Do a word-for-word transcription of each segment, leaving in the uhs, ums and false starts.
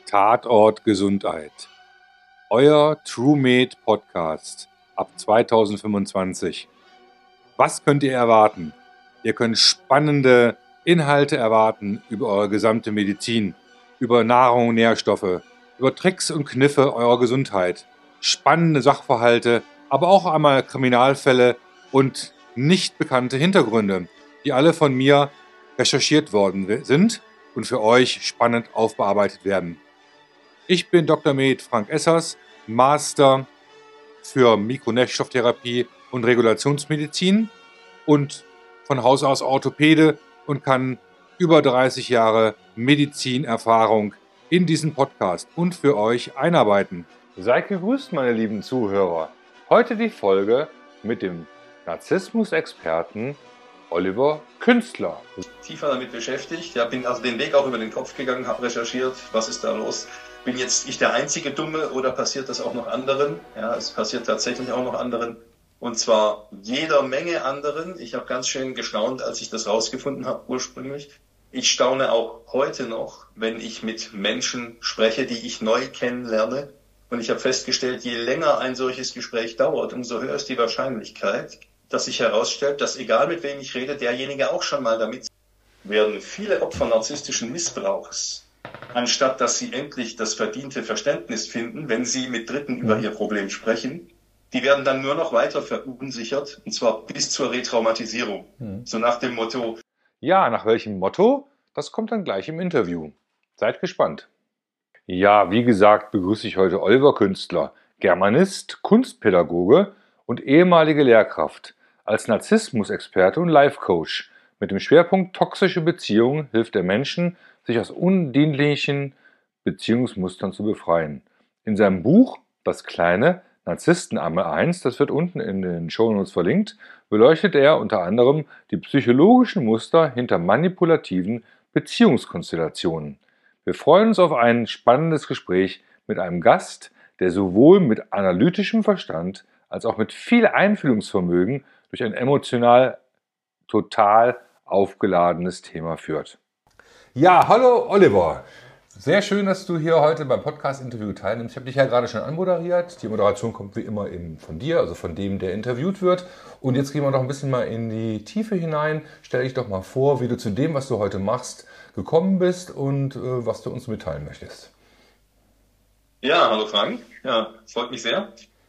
Tatort Gesundheit. Euer TrueMed Podcast ab zweitausendfünfundzwanzig. Was könnt ihr erwarten? Ihr könnt spannende Inhalte erwarten über eure gesamte Medizin, über Nahrung und Nährstoffe, über Tricks und Kniffe eurer Gesundheit, spannende Sachverhalte, aber auch einmal Kriminalfälle und nicht bekannte Hintergründe, die alle von mir recherchiert worden sind und für euch spannend aufbearbeitet werden. Ich bin Doktor Med Frank Essers, Master für Mikronährstofftherapie und Regulationsmedizin und von Haus aus Orthopäde und kann über dreißig Jahre Medizinerfahrung in diesen Podcast und für euch einarbeiten. Seid gegrüßt, meine lieben Zuhörer. Heute die Folge mit dem Narzissmus-Experten Oliver Künstler. Tiefer damit beschäftigt, ja, bin also den Weg auch über den Kopf gegangen, habe recherchiert, was ist da los. Bin jetzt ich der einzige Dumme oder passiert das auch noch anderen? Ja, es passiert tatsächlich auch noch anderen. Und zwar jeder Menge anderen. Ich habe ganz schön gestaunt, als ich das rausgefunden habe ursprünglich. Ich staune auch heute noch, wenn ich mit Menschen spreche, die ich neu kennenlerne. Und ich habe festgestellt, je länger ein solches Gespräch dauert, umso höher ist die Wahrscheinlichkeit, dass sich herausstellt, dass egal mit wem ich rede, derjenige auch schon mal damit werden. Viele Opfer narzisstischen Missbrauchs, anstatt dass sie endlich das verdiente Verständnis finden, wenn sie mit Dritten über ihr Problem sprechen, die werden dann nur noch weiter verunsichert, und zwar bis zur Retraumatisierung. Mhm. So nach dem Motto. Ja, nach welchem Motto? Das kommt dann gleich im Interview. Seid gespannt. Ja, wie gesagt, begrüße ich heute Oliver Künstler, Germanist, Kunstpädagoge und ehemalige Lehrkraft. Als Narzissmus-Experte und Life-Coach mit dem Schwerpunkt toxische Beziehungen hilft er Menschen, sich aus undienlichen Beziehungsmustern zu befreien. In seinem Buch Das kleine Narzissten-Einmal eins, das wird unten in den Shownotes verlinkt, beleuchtet er unter anderem die psychologischen Muster hinter manipulativen Beziehungskonstellationen. Wir freuen uns auf ein spannendes Gespräch mit einem Gast, der sowohl mit analytischem Verstand als auch mit viel Einfühlungsvermögen durch ein emotional total aufgeladenes Thema führt. Ja, hallo Oliver. Sehr schön, dass du hier heute beim Podcast-Interview teilnimmst. Ich habe dich ja gerade schon anmoderiert. Die Moderation kommt wie immer eben von dir, also von dem, der interviewt wird. Und jetzt gehen wir noch ein bisschen mal in die Tiefe hinein. Stell dich doch mal vor, wie du zu dem, was du heute machst, gekommen bist und äh, was du uns mitteilen möchtest. Ja, hallo Frank. Ja, freut mich sehr.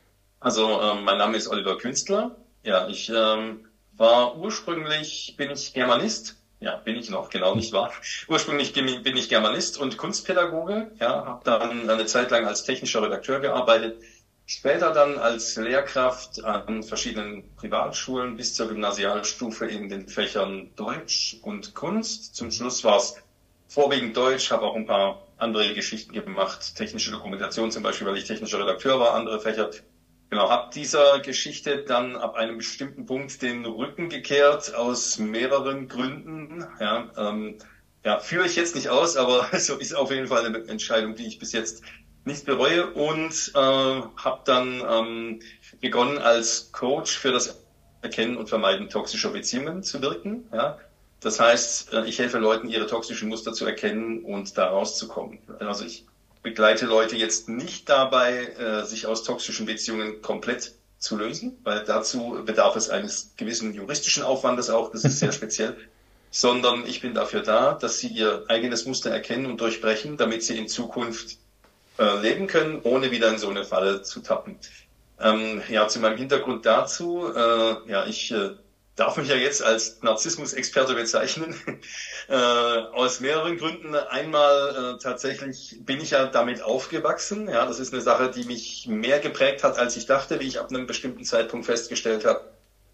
Also ähm, mein Name ist Oliver Künstler. Ja, ich ähm, war ursprünglich, bin ich Germanist. Ja, bin ich noch, genau, nicht wahr. Ursprünglich bin ich Germanist und Kunstpädagoge. Ja, habe dann eine Zeit lang als technischer Redakteur gearbeitet. Später dann als Lehrkraft an verschiedenen Privatschulen bis zur Gymnasialstufe in den Fächern Deutsch und Kunst. Zum Schluss war es vorwiegend Deutsch, habe auch ein paar andere Geschichten gemacht. Technische Dokumentation zum Beispiel, weil ich technischer Redakteur war, andere Fächer. Genau, habe dieser Geschichte dann ab einem bestimmten Punkt den Rücken gekehrt, aus mehreren Gründen. Ja, ähm, ja, führe ich jetzt nicht aus, aber so ist auf jeden Fall eine Entscheidung, die ich bis jetzt nicht bereue. Und äh, habe dann ähm, begonnen, als Coach für das Erkennen und Vermeiden toxischer Beziehungen zu wirken. Ja, das heißt, ich helfe Leuten, ihre toxischen Muster zu erkennen und da rauszukommen. Also ich begleite Leute jetzt nicht dabei, äh, sich aus toxischen Beziehungen komplett zu lösen, weil dazu bedarf es eines gewissen juristischen Aufwandes auch, das ist sehr speziell, sondern ich bin dafür da, dass sie ihr eigenes Muster erkennen und durchbrechen, damit sie in Zukunft äh, leben können, ohne wieder in so eine Falle zu tappen. Ähm, ja, zu meinem Hintergrund dazu, äh, ja, ich äh, darf mich ja jetzt als Narzissmus-Experte bezeichnen, äh, aus mehreren Gründen. Einmal äh, tatsächlich bin ich ja damit aufgewachsen. Ja, das ist eine Sache, die mich mehr geprägt hat, als ich dachte, wie ich ab einem bestimmten Zeitpunkt festgestellt habe.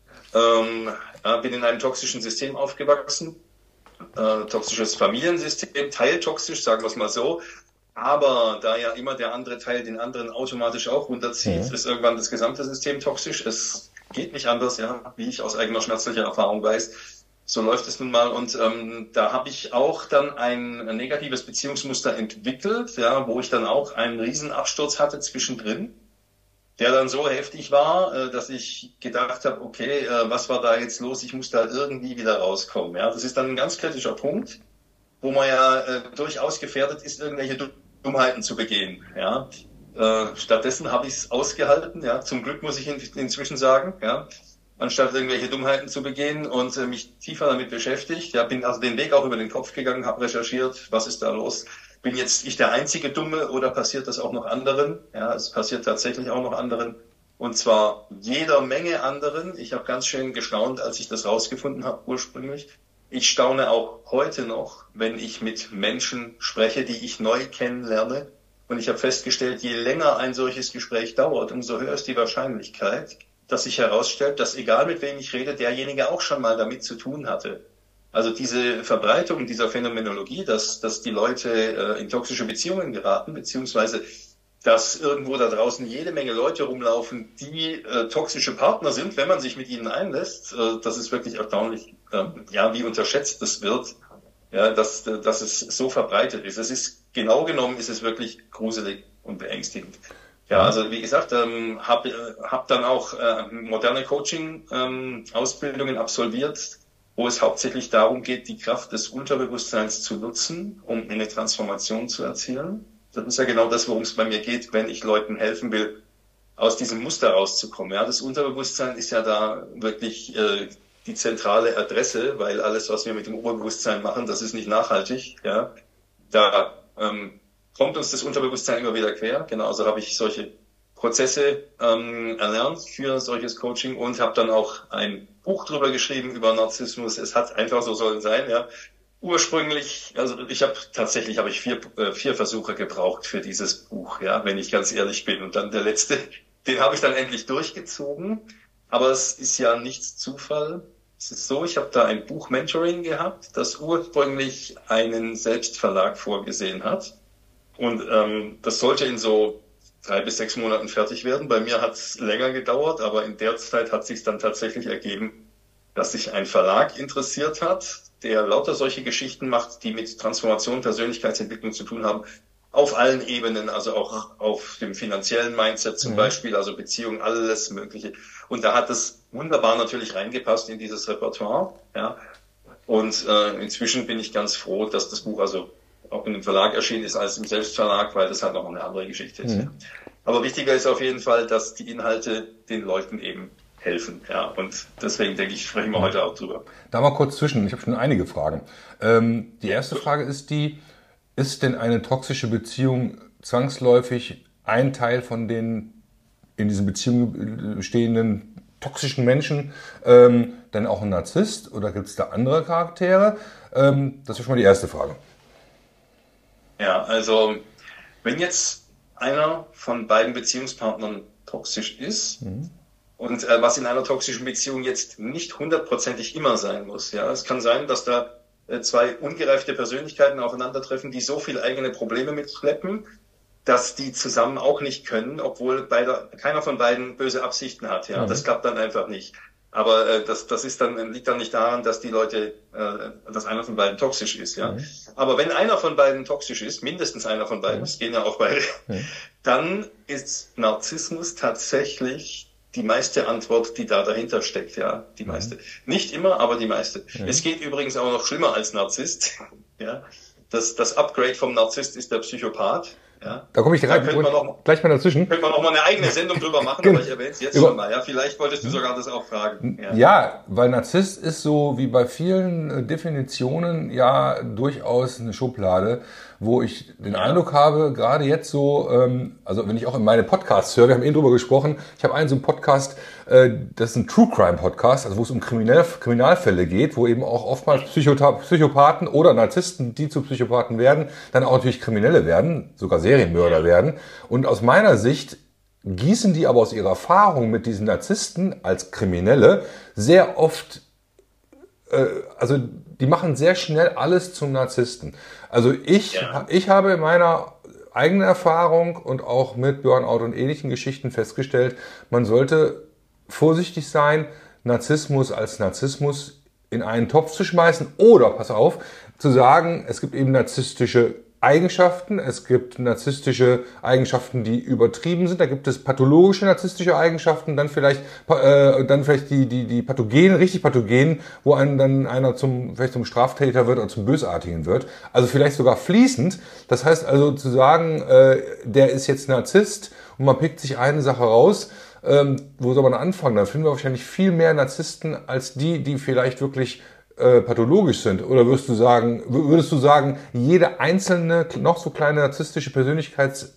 Ähm, äh, bin in einem toxischen System aufgewachsen, äh, toxisches Familiensystem, teiltoxisch, sagen wir es mal so. Aber da ja immer der andere Teil den anderen automatisch auch runterzieht, ja, ist irgendwann das gesamte System toxisch. Es geht nicht anders, ja, wie ich aus eigener schmerzlicher Erfahrung weiß. So läuft es nun mal. Und ähm, da habe ich auch dann ein, ein negatives Beziehungsmuster entwickelt, ja, wo ich dann auch einen Riesenabsturz hatte zwischendrin, der dann so heftig war, äh, dass ich gedacht habe, okay, äh, was war da jetzt los? Ich muss da irgendwie wieder rauskommen. Ja, das ist dann ein ganz kritischer Punkt, wo man ja äh, durchaus gefährdet ist, irgendwelche Dummheiten zu begehen. Ja. Äh, stattdessen habe ich es ausgehalten. Ja. Zum Glück muss ich in, inzwischen sagen, ja, anstatt irgendwelche Dummheiten zu begehen und äh, mich tiefer damit beschäftigt. Ja, bin also den Weg auch über den Kopf gegangen, habe recherchiert, was ist da los. Bin jetzt ich der einzige Dumme oder passiert das auch noch anderen? Ja, es passiert tatsächlich auch noch anderen. Und zwar jeder Menge anderen. Ich habe ganz schön gestaunt, als ich das rausgefunden habe ursprünglich. Ich staune auch heute noch, wenn ich mit Menschen spreche, die ich neu kennenlerne. Und ich habe festgestellt, je länger ein solches Gespräch dauert, umso höher ist die Wahrscheinlichkeit, dass sich herausstellt, dass egal mit wem ich rede, derjenige auch schon mal damit zu tun hatte. Also diese Verbreitung dieser Phänomenologie, dass, dass die Leute äh, in toxische Beziehungen geraten, beziehungsweise dass irgendwo da draußen jede Menge Leute rumlaufen, die äh, toxische Partner sind, wenn man sich mit ihnen einlässt, äh, das ist wirklich erstaunlich, äh, ja, wie unterschätzt das wird, ja, dass, dass es so verbreitet ist. Es ist, genau genommen ist es wirklich gruselig und beängstigend. Ja, also wie gesagt, ähm, habe hab dann auch äh, moderne Coaching-Ausbildungen ähm, absolviert, wo es hauptsächlich darum geht, die Kraft des Unterbewusstseins zu nutzen, um eine Transformation zu erzielen. Das ist ja genau das, worum es bei mir geht, wenn ich Leuten helfen will, aus diesem Muster rauszukommen. Ja, das Unterbewusstsein ist ja da wirklich äh, die zentrale Adresse, weil alles, was wir mit dem Oberbewusstsein machen, das ist nicht nachhaltig. Ja, da ähm, kommt uns das Unterbewusstsein immer wieder quer. Genauso habe ich solche Prozesse ähm, erlernt für solches Coaching und habe dann auch ein Buch drüber geschrieben über Narzissmus. Es hat einfach so sollen sein, ja. Ursprünglich, also ich habe tatsächlich habe ich vier äh, vier Versuche gebraucht für dieses Buch, ja, wenn ich ganz ehrlich bin. Und dann der letzte, den habe ich dann endlich durchgezogen. Aber es ist ja nichts Zufall. Es ist so, ich habe da ein Buch-Mentoring gehabt, das ursprünglich einen Selbstverlag vorgesehen hat. Und ähm, das sollte in so drei bis sechs Monaten fertig werden. Bei mir hat es länger gedauert, aber in der Zeit hat sich dann tatsächlich ergeben, dass sich ein Verlag interessiert hat, der lauter solche Geschichten macht, die mit Transformation, Persönlichkeitsentwicklung zu tun haben, auf allen Ebenen, also auch auf dem finanziellen Mindset zum mhm. Beispiel, also Beziehungen, alles Mögliche. Und da hat es wunderbar natürlich reingepasst in dieses Repertoire. Ja. Und äh, inzwischen bin ich ganz froh, dass das Buch also auch in dem Verlag erschienen ist als im Selbstverlag, weil das halt noch eine andere Geschichte ist. Mhm. Ja. Aber wichtiger ist auf jeden Fall, dass die Inhalte den Leuten eben helfen. Ja, und deswegen denke ich, sprechen wir heute auch drüber. Da mal kurz zwischen, ich habe schon einige Fragen. Ähm, die erste Frage ist die, ist denn eine toxische Beziehung zwangsläufig ein Teil von den in diesen Beziehungen stehenden toxischen Menschen ähm, dann auch ein Narzisst oder gibt es da andere Charaktere? Ähm, das ist schon mal die erste Frage. Ja, also wenn jetzt einer von beiden Beziehungspartnern toxisch ist, mhm. und äh, was in einer toxischen Beziehung jetzt nicht hundertprozentig immer sein muss. Ja, es kann sein, dass da äh, zwei ungereifte Persönlichkeiten aufeinandertreffen, die so viele eigene Probleme mitschleppen, dass die zusammen auch nicht können, obwohl beide, keiner von beiden böse Absichten hat. Ja, mhm. Das klappt dann einfach nicht. Aber äh, das, das ist dann liegt dann nicht daran, dass die Leute, äh, dass einer von beiden toxisch ist. Ja, mhm. Aber wenn einer von beiden toxisch ist, mindestens einer von beiden, es mhm. gehen ja auch beide, mhm. dann ist Narzissmus tatsächlich die meiste Antwort, die da dahinter steckt, ja, die meiste. Mhm. Nicht immer, aber die meiste. Mhm. Es geht übrigens auch noch schlimmer als Narzisst. Ja, das, das Upgrade vom Narzisst ist der Psychopath. Ja. Da komme ich gleich, da noch, gleich mal dazwischen. Können wir noch mal eine eigene Sendung drüber machen, aber ich erwähne es jetzt Über, schon mal. Ja, vielleicht wolltest du sogar das auch fragen. Ja. ja, weil Narzisst ist so wie bei vielen Definitionen ja durchaus eine Schublade, wo ich den Eindruck habe, gerade jetzt so, ähm, also wenn ich auch in meine Podcasts höre, wir haben eben drüber gesprochen, ich habe einen so einen Podcast, äh, das ist ein True Crime Podcast, also wo es um Kriminal, Kriminalfälle geht, wo eben auch oftmals Psychota- Psychopathen oder Narzissten, die zu Psychopathen werden, dann auch natürlich Kriminelle werden, sogar Serienmörder werden. Und aus meiner Sicht gießen die aber aus ihrer Erfahrung mit diesen Narzissten als Kriminelle sehr oft, äh, also die machen sehr schnell alles zum Narzissten. Also ich, ja. ich habe in meiner eigenen Erfahrung und auch mit Burnout und ähnlichen Geschichten festgestellt, man sollte vorsichtig sein, Narzissmus als Narzissmus in einen Topf zu schmeißen oder, pass auf, zu sagen, es gibt eben narzisstische Eigenschaften, es gibt narzisstische Eigenschaften, die übertrieben sind, da gibt es pathologische narzisstische Eigenschaften, dann vielleicht äh, dann vielleicht die die die Pathogenen, richtig Pathogenen, wo einen dann einer zum vielleicht zum Straftäter wird oder zum Bösartigen wird, also vielleicht sogar fließend. Das heißt also zu sagen, äh, der ist jetzt Narzisst und man pickt sich eine Sache raus, ähm, wo soll man anfangen? Dann finden wir wahrscheinlich viel mehr Narzissten als die, die vielleicht wirklich Äh, pathologisch sind? Oder würdest du sagen, würdest du sagen, jede einzelne, noch so kleine narzisstische Persönlichkeits,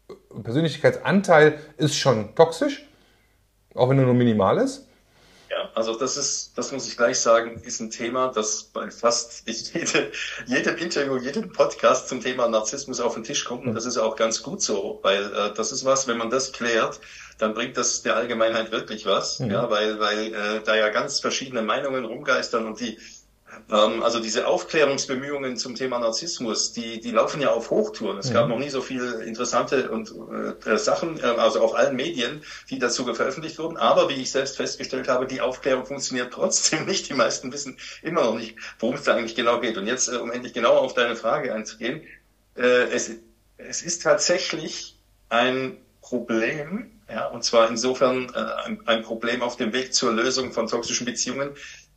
Persönlichkeitsanteil ist schon toxisch? Auch wenn er nur minimal ist? Ja, also das ist, das muss ich gleich sagen, ist ein Thema, das bei fast jede, jedem Interview, jedem Podcast zum Thema Narzissmus auf den Tisch kommt. Und das ist auch ganz gut so, weil äh, das ist was, wenn man das klärt, dann bringt das der Allgemeinheit wirklich was, mhm. ja, weil weil äh, da ja ganz verschiedene Meinungen rumgeistern und die ähm, also diese Aufklärungsbemühungen zum Thema Narzissmus, die die laufen ja auf Hochtouren. Es mhm. gab noch nie so viele interessante und äh, Sachen, äh, also auf allen Medien, die dazu veröffentlicht wurden. Aber wie ich selbst festgestellt habe, die Aufklärung funktioniert trotzdem nicht. Die meisten wissen immer noch nicht, worum es da eigentlich genau geht. Und jetzt, äh, um endlich genauer auf deine Frage einzugehen, äh, es es ist tatsächlich ein Problem. Ja, und zwar insofern äh, ein, ein Problem auf dem Weg zur Lösung von toxischen Beziehungen,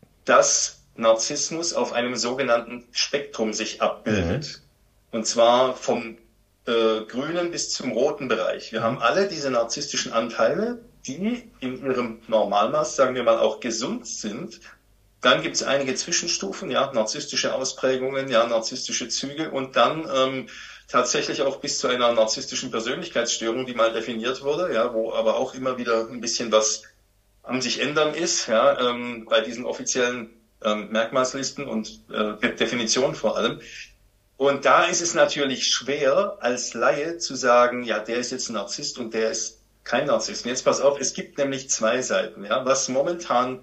dass Narzissmus auf einem sogenannten Spektrum sich abbildet. Mhm. Und zwar vom äh, grünen bis zum roten Bereich. Wir haben alle diese narzisstischen Anteile, die in ihrem Normalmaß, sagen wir mal, auch gesund sind. Dann gibt es einige Zwischenstufen, ja, narzisstische Ausprägungen, ja, narzisstische Züge und dann ähm, tatsächlich auch bis zu einer narzisstischen Persönlichkeitsstörung, die mal definiert wurde, ja, wo aber auch immer wieder ein bisschen was am sich ändern ist, ja, ähm, bei diesen offiziellen ähm, Merkmalslisten und äh, Definitionen vor allem. Und da ist es natürlich schwer, als Laie zu sagen, ja, der ist jetzt ein Narzisst und der ist kein Narzisst. Und jetzt pass auf, es gibt nämlich zwei Seiten, ja, was momentan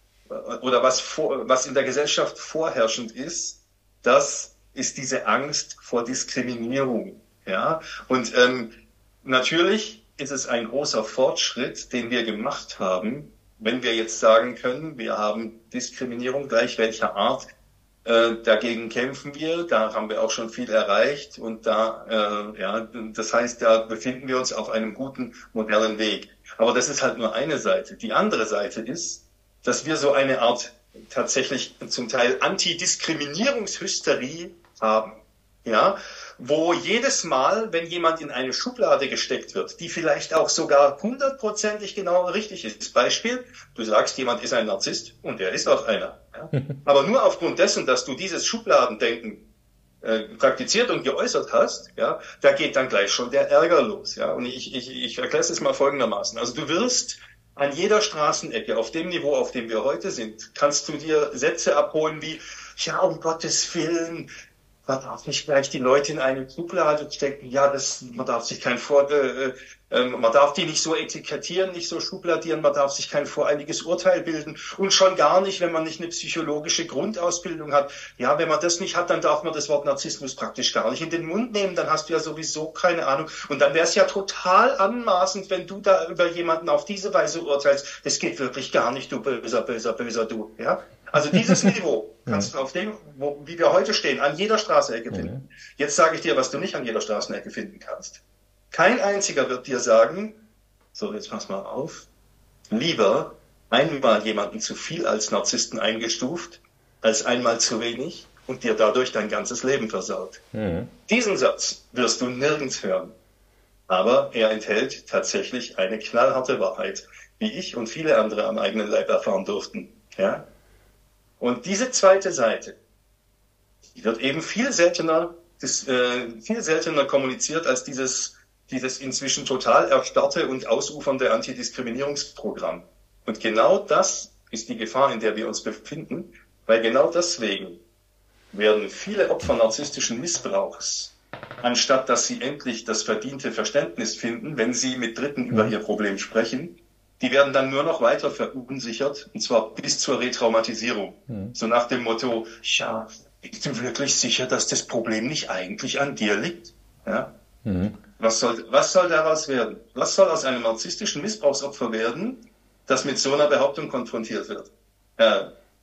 oder was vor, was in der Gesellschaft vorherrschend ist, das ist diese Angst vor Diskriminierung, ja. Und ähm, natürlich ist es ein großer Fortschritt, den wir gemacht haben, wenn wir jetzt sagen können, wir haben Diskriminierung gleich welcher Art, äh, dagegen kämpfen wir, da haben wir auch schon viel erreicht und da, äh, ja, das heißt, da befinden wir uns auf einem guten, modernen Weg. Aber das ist halt nur eine Seite. Die andere Seite ist, dass wir so eine Art tatsächlich zum Teil Antidiskriminierungshysterie haben, ja, wo jedes Mal, wenn jemand in eine Schublade gesteckt wird, die vielleicht auch sogar hundertprozentig genau richtig ist. Beispiel, du sagst, jemand ist ein Narzisst und er ist auch einer. Ja? Aber nur aufgrund dessen, dass du dieses Schubladendenken äh, praktiziert und geäußert hast, ja, da geht dann gleich schon der Ärger los. Ja? Und ich, ich, ich erkläre es mal folgendermaßen. Also du wirst an jeder Straßenecke, auf dem Niveau, auf dem wir heute sind, kannst du dir Sätze abholen wie, ja, um Gottes Willen, man darf nicht gleich die Leute in eine Schublade stecken. Ja, das, man darf sich kein Vor, äh, äh, man darf die nicht so etikettieren, nicht so schubladieren, man darf sich kein voreiliges Urteil bilden und schon gar nicht, wenn man nicht eine psychologische Grundausbildung hat. Ja, wenn man das nicht hat, dann darf man das Wort Narzissmus praktisch gar nicht in den Mund nehmen, dann hast du ja sowieso keine Ahnung. Und dann wäre es ja total anmaßend, wenn du da über jemanden auf diese Weise urteilst. Das geht wirklich gar nicht, du böser, böser, böser, du. Ja. Also dieses Niveau kannst du auf dem, wo, wie wir heute stehen, an jeder Straßenecke finden. Jetzt sage ich dir, was du nicht an jeder Straßenecke finden kannst. Kein einziger wird dir sagen, so jetzt pass mal auf, lieber einmal jemanden zu viel als Narzissten eingestuft, als einmal zu wenig und dir dadurch dein ganzes Leben versaut. Mhm. Diesen Satz wirst du nirgends hören. Aber er enthält tatsächlich eine knallharte Wahrheit, wie ich und viele andere am eigenen Leib erfahren durften. Ja? Und diese zweite Seite, die wird eben viel seltener, das, äh, viel seltener kommuniziert als dieses, dieses inzwischen total erstarrte und ausufernde Antidiskriminierungsprogramm. Und genau das ist die Gefahr, in der wir uns befinden, weil genau deswegen werden viele Opfer narzisstischen Missbrauchs, anstatt dass sie endlich das verdiente Verständnis finden, wenn sie mit Dritten mhm. über ihr Problem sprechen, die werden dann nur noch weiter verunsichert, und zwar bis zur Retraumatisierung. Mhm. So nach dem Motto, ja, bist du wirklich sicher, dass das Problem nicht eigentlich an dir liegt? Ja? Mhm. Was soll, was soll daraus werden? Was soll aus einem narzisstischen Missbrauchsopfer werden, das mit so einer Behauptung konfrontiert wird? Ja,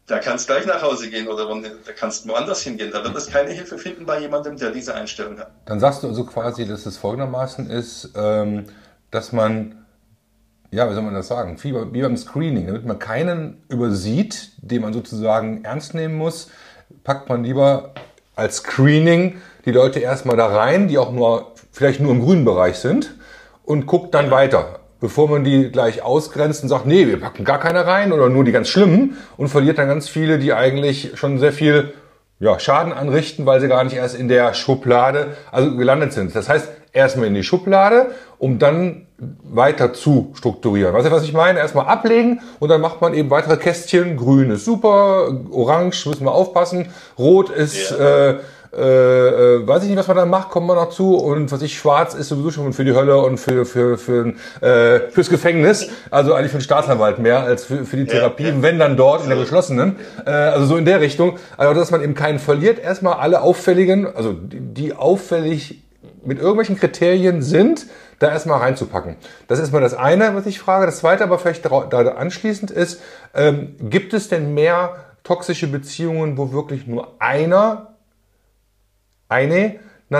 da kannst gleich nach Hause gehen oder da kannst woanders hingehen. Da wird es keine Hilfe finden bei jemandem, der diese Einstellung hat. Dann sagst du also quasi, dass es folgendermaßen ist, ähm, dass man, ja, wie soll man das sagen, wie, wie beim Screening, damit man keinen übersieht, den man sozusagen ernst nehmen muss, packt man lieber als Screening die Leute erstmal da rein, die auch nur vielleicht nur im grünen Bereich sind und guckt dann weiter, bevor man die gleich ausgrenzt und sagt, nee, wir packen gar keine rein oder nur die ganz schlimmen und verliert dann ganz viele, die eigentlich schon sehr viel ja, Schaden anrichten, weil sie gar nicht erst in der Schublade also gelandet sind. Das heißt, erstmal in die Schublade, um dann weiter zu strukturieren. Weißt du, was ich meine? Erstmal ablegen und dann macht man eben weitere Kästchen. Grün ist super, orange müssen wir aufpassen, rot ist, ja. äh, äh, weiß ich nicht, was man dann macht, kommen wir noch zu. Und was ich, schwarz ist sowieso schon für die Hölle und für, für, für, äh, fürs Gefängnis. Also eigentlich für den Staatsanwalt mehr als für, für die Therapie, ja, ja. wenn dann dort in der geschlossenen. Äh, also so in der Richtung. Also dass man eben keinen verliert. Erstmal alle auffälligen, also die, die auffällig mit irgendwelchen Kriterien sind, da erstmal reinzupacken. Das ist mal das eine, was ich frage. Das zweite aber vielleicht da anschließend ist, ähm, gibt es denn mehr toxische Beziehungen, wo wirklich nur einer, eine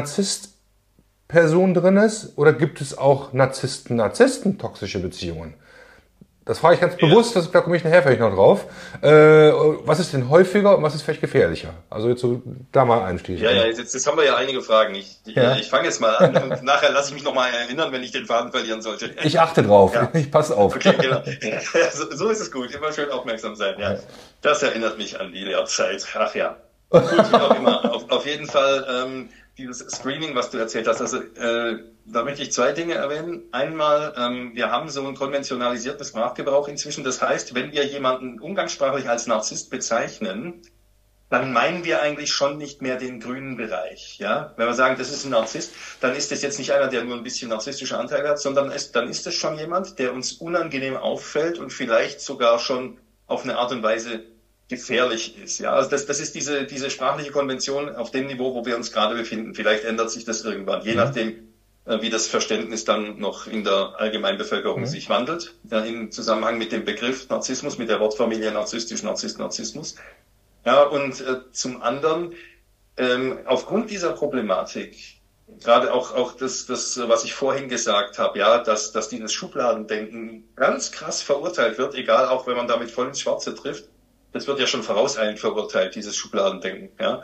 Narzisst-Person drin ist? Oder gibt es auch Narzissten-Narzissten toxische Beziehungen? Das frage ich ganz ja. bewusst, das, da komme ich nachher vielleicht noch drauf. Äh, was ist denn häufiger und was ist vielleicht gefährlicher? Also jetzt so da mal einsteigen. Ja, ja, jetzt, jetzt haben wir ja einige Fragen. Ich, ja. ich fange jetzt mal an und nachher lasse ich mich nochmal erinnern, wenn ich den Faden verlieren sollte. Ich achte drauf, ja. ich passe auf. Okay, genau. Ja, so, so ist es gut, immer schön aufmerksam sein. Ja. Das erinnert mich an die Lehrzeit. Ach ja. Gut, wie auch immer. Auf, auf jeden Fall ähm, dieses Screening, was du erzählt hast, also äh, da möchte ich zwei Dinge erwähnen. Einmal, ähm, wir haben so einen konventionalisierten Sprachgebrauch inzwischen. Das heißt, wenn wir jemanden umgangssprachlich als Narzisst bezeichnen, dann meinen wir eigentlich schon nicht mehr den grünen Bereich. Ja, wenn wir sagen, das ist ein Narzisst, dann ist das jetzt nicht einer, der nur ein bisschen narzisstische Anteile hat, sondern ist, dann ist es schon jemand, der uns unangenehm auffällt und vielleicht sogar schon auf eine Art und Weise gefährlich ist. Ja, also das, das ist diese, diese sprachliche Konvention auf dem Niveau, wo wir uns gerade befinden. Vielleicht ändert sich das irgendwann, je nachdem, wie das Verständnis dann noch in der Allgemeinbevölkerung mhm. sich wandelt, ja, im Zusammenhang mit dem Begriff Narzissmus, mit der Wortfamilie narzisstisch, Narzisst, Narzissmus. Ja, und äh, zum anderen, ähm, aufgrund dieser Problematik, gerade auch, auch das, das, was ich vorhin gesagt habe, ja, dass, dass dieses Schubladendenken ganz krass verurteilt wird, egal auch wenn man damit voll ins Schwarze trifft, das wird ja schon vorauseilend verurteilt, dieses Schubladendenken, ja.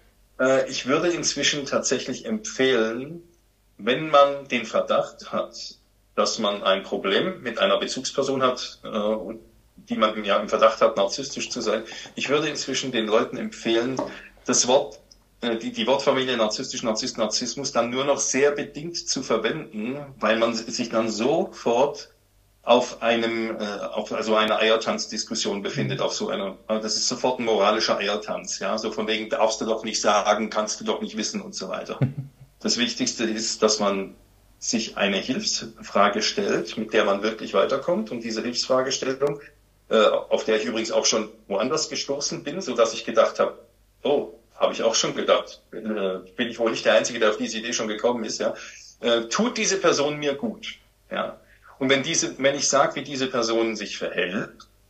Äh, ich würde inzwischen tatsächlich empfehlen, wenn man den Verdacht hat, dass man ein Problem mit einer Bezugsperson hat, äh, die man ja im Verdacht hat, narzisstisch zu sein, ich würde inzwischen den Leuten empfehlen, das Wort, äh, die, die Wortfamilie narzisstisch, Narzisst, Narzissmus dann nur noch sehr bedingt zu verwenden, weil man sich dann sofort auf einem, äh, auf also einer Eiertanzdiskussion befindet, auf so einer, das ist sofort ein moralischer Eiertanz, ja, so von wegen darfst du doch nicht sagen, kannst du doch nicht wissen und so weiter. Das Wichtigste ist, dass man sich eine Hilfsfrage stellt, mit der man wirklich weiterkommt. Und diese Hilfsfragestellung, äh, auf der ich übrigens auch schon woanders gestoßen bin, so dass ich gedacht habe, oh, habe ich auch schon gedacht, äh, bin ich wohl nicht der Einzige, der auf diese Idee schon gekommen ist, ja, äh, tut diese Person mir gut, ja. Und wenn diese, wenn ich sage, wie diese Person sich verhält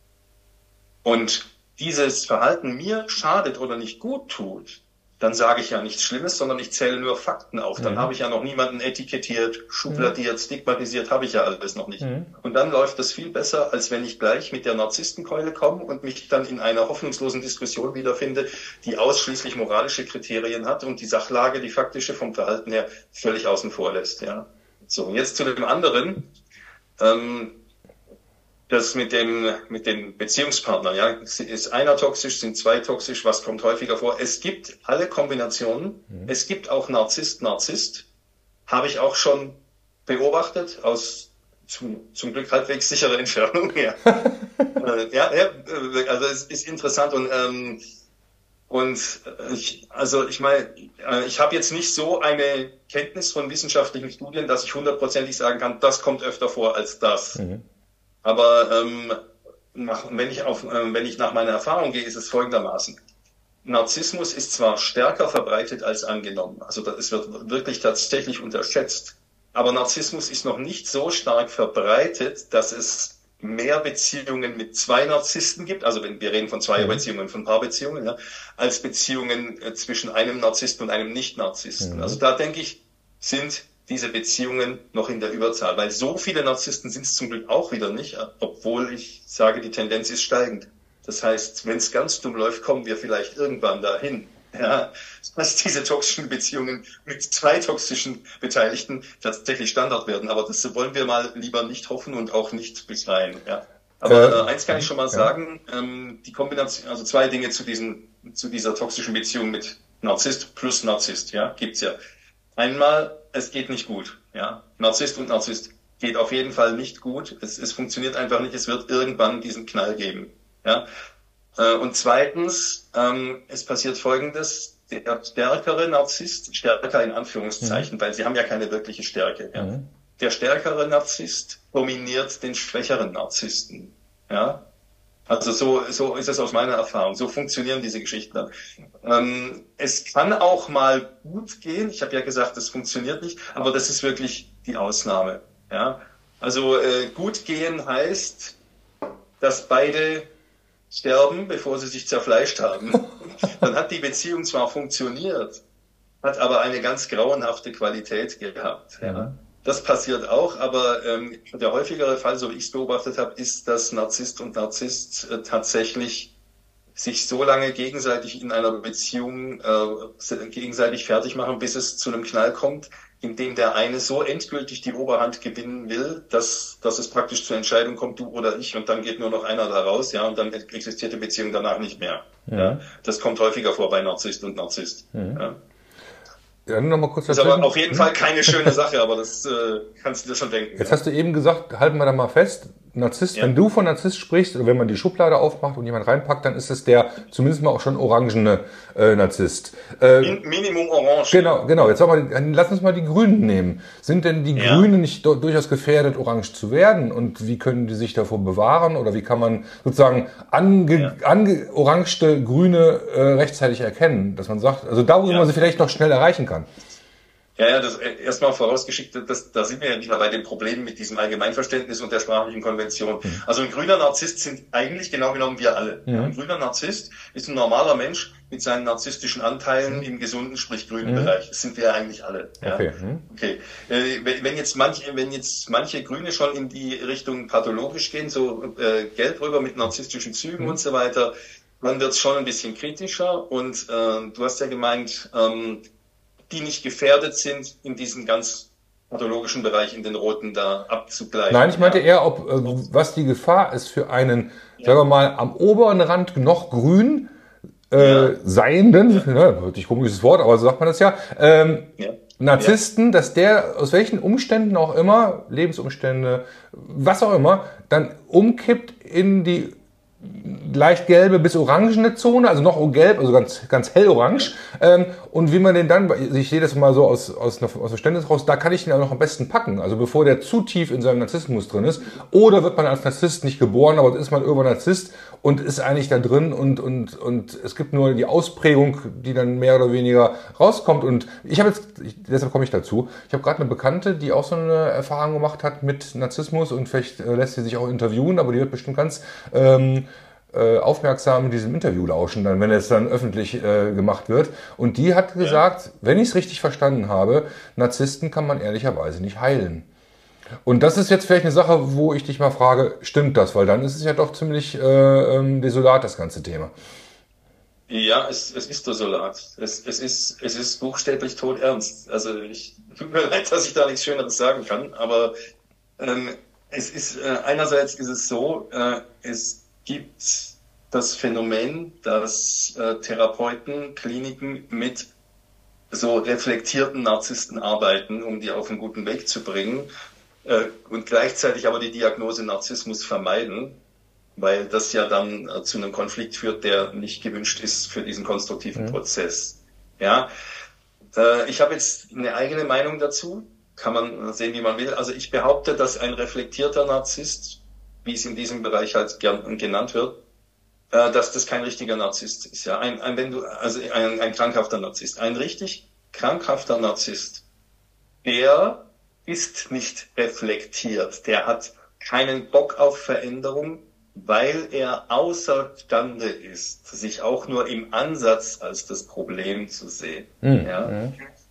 und dieses Verhalten mir schadet oder nicht gut tut, dann sage ich ja nichts Schlimmes, sondern ich zähle nur Fakten auf. Dann mhm. habe ich ja noch niemanden etikettiert, schubladiert, mhm. stigmatisiert, habe ich ja alles noch nicht. Mhm. Und dann läuft das viel besser, als wenn ich gleich mit der Narzisstenkeule komme und mich dann in einer hoffnungslosen Diskussion wiederfinde, die ausschließlich moralische Kriterien hat und die Sachlage, die faktische vom Verhalten her völlig außen vor lässt. Ja. So, jetzt zu dem anderen. Ähm, das mit dem, mit den Beziehungspartnern, ja. Ist einer toxisch, sind zwei toxisch, was kommt häufiger vor? Es gibt alle Kombinationen. Mhm. Es gibt auch Narzisst, Narzisst. Habe ich auch schon beobachtet, aus zum, zum Glück halbwegs sicherer Entfernung, ja. äh, ja, ja, also es ist interessant und, ähm, und ich, also ich meine, ich habe jetzt nicht so eine Kenntnis von wissenschaftlichen Studien, dass ich hundertprozentig sagen kann, das kommt öfter vor als das. Mhm. Aber ähm, nach, wenn ich auf, äh, wenn ich nach meiner Erfahrung gehe, ist es folgendermaßen: Narzissmus ist zwar stärker verbreitet als angenommen, also es wird wirklich tatsächlich unterschätzt, aber Narzissmus ist noch nicht so stark verbreitet, dass es mehr Beziehungen mit zwei Narzissten gibt, also wenn wir reden von Zweierbeziehungen, von Paarbeziehungen, ja, als Beziehungen äh, zwischen einem Narzissten und einem Nicht-Narzissten. Mhm. Also da denke ich, sind diese Beziehungen noch in der Überzahl, weil so viele Narzissten sind es zum Glück auch wieder nicht, obwohl ich sage, die Tendenz ist steigend. Das heißt, wenn es ganz dumm läuft, kommen wir vielleicht irgendwann dahin, ja, dass diese toxischen Beziehungen mit zwei toxischen Beteiligten tatsächlich Standard werden. Aber das wollen wir mal lieber nicht hoffen und auch nicht beschreien. Ja. Aber äh, eins kann ich schon mal sagen, ähm, die Kombination, also zwei Dinge zu diesem, zu dieser toxischen Beziehung mit Narzisst plus Narzisst, ja, gibt's ja. Einmal, es geht nicht gut, ja. Narzisst und Narzisst geht auf jeden Fall nicht gut. Es, es funktioniert einfach nicht. Es wird irgendwann diesen Knall geben, ja. Und zweitens, ähm, es passiert Folgendes, der stärkere Narzisst, stärker in Anführungszeichen, mhm. weil sie haben ja keine wirkliche Stärke. Ja. Mhm. Der stärkere Narzisst dominiert den schwächeren Narzissten. Ja. Also so, so ist es aus meiner Erfahrung. So funktionieren diese Geschichten. Ähm, es kann auch mal gut gehen. Ich habe ja gesagt, das funktioniert nicht, aber das ist wirklich die Ausnahme. Ja. Also äh, gut gehen heißt, dass beide sterben, bevor sie sich zerfleischt haben. Dann hat die Beziehung zwar funktioniert, hat aber eine ganz grauenhafte Qualität gehabt. Ja. Das passiert auch, aber ähm, der häufigere Fall, so wie ich es beobachtet habe, ist, dass Narzisst und Narzisst äh, tatsächlich sich so lange gegenseitig in einer Beziehung äh, gegenseitig fertig machen, bis es zu einem Knall kommt, in dem der eine so endgültig die Oberhand gewinnen will, dass, dass es praktisch zur Entscheidung kommt, du oder ich, und dann geht nur noch einer da raus, ja, und dann existiert die Beziehung danach nicht mehr. Ja. Ja. Das kommt häufiger vor bei Narzisst und Narzisst. Mhm. Ja. Ja, nur noch mal kurz ist aber auf jeden Fall keine schöne Sache, aber das äh, kannst du dir schon denken. Jetzt ja. hast du eben gesagt, halten wir da mal fest, Narzisst, ja. wenn du von Narzisst sprichst, oder wenn man die Schublade aufmacht und jemand reinpackt, dann ist es der zumindest mal auch schon orangene äh, Narzisst. Äh, Min- Minimum orange. Genau, genau. Jetzt sag mal, lass uns mal die Grünen nehmen. Sind denn die ja. Grünen nicht do- durchaus gefährdet, orange zu werden? Und wie können die sich davor bewahren? Oder wie kann man sozusagen ange- ja. ange- orangete Grüne äh, rechtzeitig erkennen? Dass man sagt, also da, wo ja. man sie vielleicht noch schnell erreichen kann. Ja, ja, das erstmal vorausgeschickt, das, da sind wir ja wieder bei den Problemen mit diesem Allgemeinverständnis und der sprachlichen Konvention. Mhm. Also ein grüner Narzisst sind eigentlich genau genommen wir alle. Mhm. Ein grüner Narzisst ist ein normaler Mensch mit seinen narzisstischen Anteilen mhm. im gesunden, sprich grünen mhm. Bereich. Das sind wir ja eigentlich alle. Ja? Okay. Mhm. Okay. Äh, wenn jetzt manche, wenn jetzt manche Grüne schon in die Richtung pathologisch gehen, so äh, gelb rüber mit narzisstischen Zügen mhm. und so weiter, dann wird's schon ein bisschen kritischer. Und äh, du hast ja gemeint, ähm, die nicht gefährdet sind, in diesem ganz pathologischen Bereich in den roten da abzugleichen. Nein, ich meinte ja. eher, ob äh, was die Gefahr ist für einen, ja. sagen wir mal, am oberen Rand noch grün äh, ja. seienden, ja. ne, wirklich komisches Wort, aber so sagt man das ja, ähm, ja. Narzissten, ja. dass der aus welchen Umständen auch immer, Lebensumstände, was auch immer, dann umkippt in die leicht gelbe bis orangene Zone, also noch gelb, also ganz ganz hellorange. Ähm, und wie man den dann, ich sehe das mal so aus aus, aus Verständnis raus, da kann ich den auch noch am besten packen. Also bevor der zu tief in seinem Narzissmus drin ist. Oder wird man als Narzisst nicht geboren, aber ist man irgendwann Narzisst und ist eigentlich da drin und und und es gibt nur die Ausprägung, die dann mehr oder weniger rauskommt. Und ich habe jetzt, ich, deshalb komme ich dazu, ich habe gerade eine Bekannte, die auch so eine Erfahrung gemacht hat mit Narzissmus und vielleicht äh, lässt sie sich auch interviewen, aber die wird bestimmt ganz ähm, aufmerksam in diesem Interview lauschen, dann, wenn es dann öffentlich äh, gemacht wird. Und die hat gesagt, ja. wenn ich es richtig verstanden habe, Narzissten kann man ehrlicherweise nicht heilen. Und das ist jetzt vielleicht eine Sache, wo ich dich mal frage, stimmt das? Weil dann ist es ja doch ziemlich äh, desolat, das ganze Thema. Ja, es, es ist desolat. Es, es ist, es ist buchstäblich todernst. Also ich tut mir leid, dass ich da nichts Schöneres sagen kann, aber ähm, es ist äh, einerseits ist es so, äh, es gibt das Phänomen, dass äh, Therapeuten, Kliniken mit so reflektierten Narzissten arbeiten, um die auf einen guten Weg zu bringen äh, und gleichzeitig aber die Diagnose Narzissmus vermeiden, weil das ja dann äh, zu einem Konflikt führt, der nicht gewünscht ist für diesen konstruktiven mhm. Prozess. Ja, äh, ich habe jetzt eine eigene Meinung dazu, kann man sehen, wie man will. Also ich behaupte, dass ein reflektierter Narzisst, wie es in diesem Bereich halt gern genannt wird, äh, dass das kein richtiger Narzisst ist. Ja, ein, ein wenn du also ein, ein krankhafter Narzisst, ein richtig krankhafter Narzisst, der ist nicht reflektiert, der hat keinen Bock auf Veränderung, weil er außerstande ist, sich auch nur im Ansatz als das Problem zu sehen. Mhm. Ja?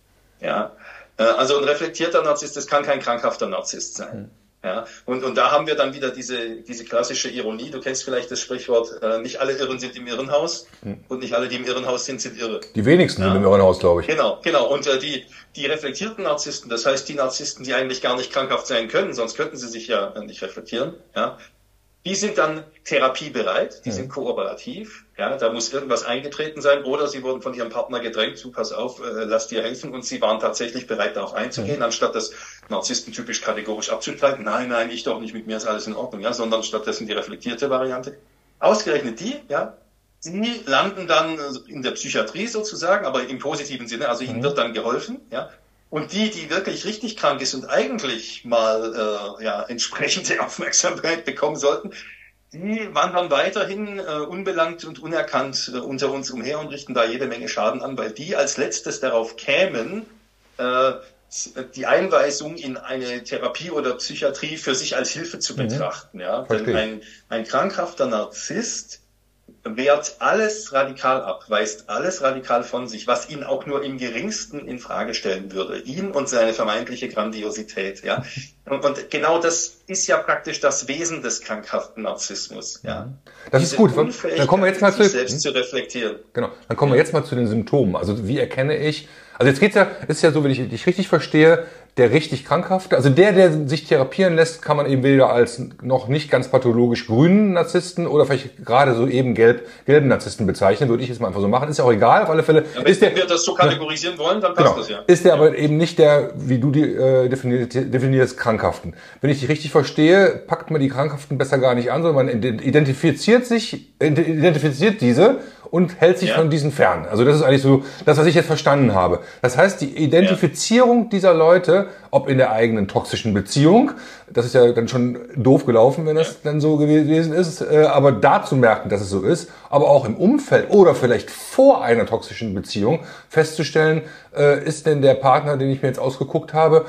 Ja. Also ein reflektierter Narzisst, das kann kein krankhafter Narzisst sein. Mhm. Ja, und, und da haben wir dann wieder diese, diese klassische Ironie. Du kennst vielleicht das Sprichwort, äh, nicht alle Irren sind im Irrenhaus hm. und nicht alle, die im Irrenhaus sind, sind irre. Die wenigsten ja. sind im Irrenhaus, glaube ich. Genau, genau. Und äh, die, die reflektierten Narzissten, das heißt die Narzissten, die eigentlich gar nicht krankhaft sein können, sonst könnten sie sich ja nicht reflektieren, ja, die sind dann therapiebereit, die hm. sind kooperativ. Ja, da muss irgendwas eingetreten sein oder sie wurden von ihrem Partner gedrängt, zu pass auf, äh, lass dir helfen, und sie waren tatsächlich bereit, darauf einzugehen, mhm. anstatt das Narzissten typisch kategorisch abzustreiten. Nein, nein, ich doch nicht, mit mir ist alles in Ordnung, ja, sondern stattdessen die reflektierte Variante. Ausgerechnet die, ja, die landen dann in der Psychiatrie sozusagen, aber im positiven Sinne, also ihnen mhm. wird dann geholfen, ja. Und die, die wirklich richtig krank ist und eigentlich mal äh, ja entsprechende Aufmerksamkeit bekommen sollten, die wandern weiterhin äh, unbelangt und unerkannt äh, unter uns umher und richten da jede Menge Schaden an, weil die als letztes darauf kämen, äh, die Einweisung in eine Therapie oder Psychiatrie für sich als Hilfe zu betrachten. Mhm. Ja? Denn ein, ein krankhafter Narzisst wehrt alles radikal ab, weist alles radikal von sich, was ihn auch nur im geringsten in Frage stellen würde. Ihn und seine vermeintliche Grandiosität, ja. Und, und genau das ist ja praktisch das Wesen des krankhaften Narzissmus, ja. Das Diese ist gut. Dann kommen wir jetzt mal zu, sich selbst zu reflektieren. Genau. Dann kommen wir jetzt mal zu den Symptomen. Also wie erkenne ich, also jetzt geht's ja, ist ja so, wenn ich dich richtig verstehe, der richtig Krankhafte, also der, der sich therapieren lässt, kann man eben wieder als noch nicht ganz pathologisch grünen Narzissten oder vielleicht gerade so eben gelb, gelben Narzissten bezeichnen, würde ich jetzt mal einfach so machen. Ist ja auch egal, auf alle Fälle. Ja, wenn der, wir das so kategorisieren wollen, dann passt genau, das ja. Ist der ja. aber eben nicht der, wie du die äh, definierst, definierst, Krankhaften. Wenn ich dich richtig verstehe, packt man die Krankhaften besser gar nicht an, sondern man identifiziert sich, identifiziert diese und hält sich ja. von diesen fern. Also das ist eigentlich so das, was ich jetzt verstanden habe. Das heißt, die Identifizierung ja. dieser Leute, ob in der eigenen toxischen Beziehung, das ist ja dann schon doof gelaufen, wenn das ja. dann so gewesen ist, aber da zu merken, dass es so ist, aber auch im Umfeld oder vielleicht vor einer toxischen Beziehung festzustellen, ist denn der Partner, den ich mir jetzt ausgeguckt habe,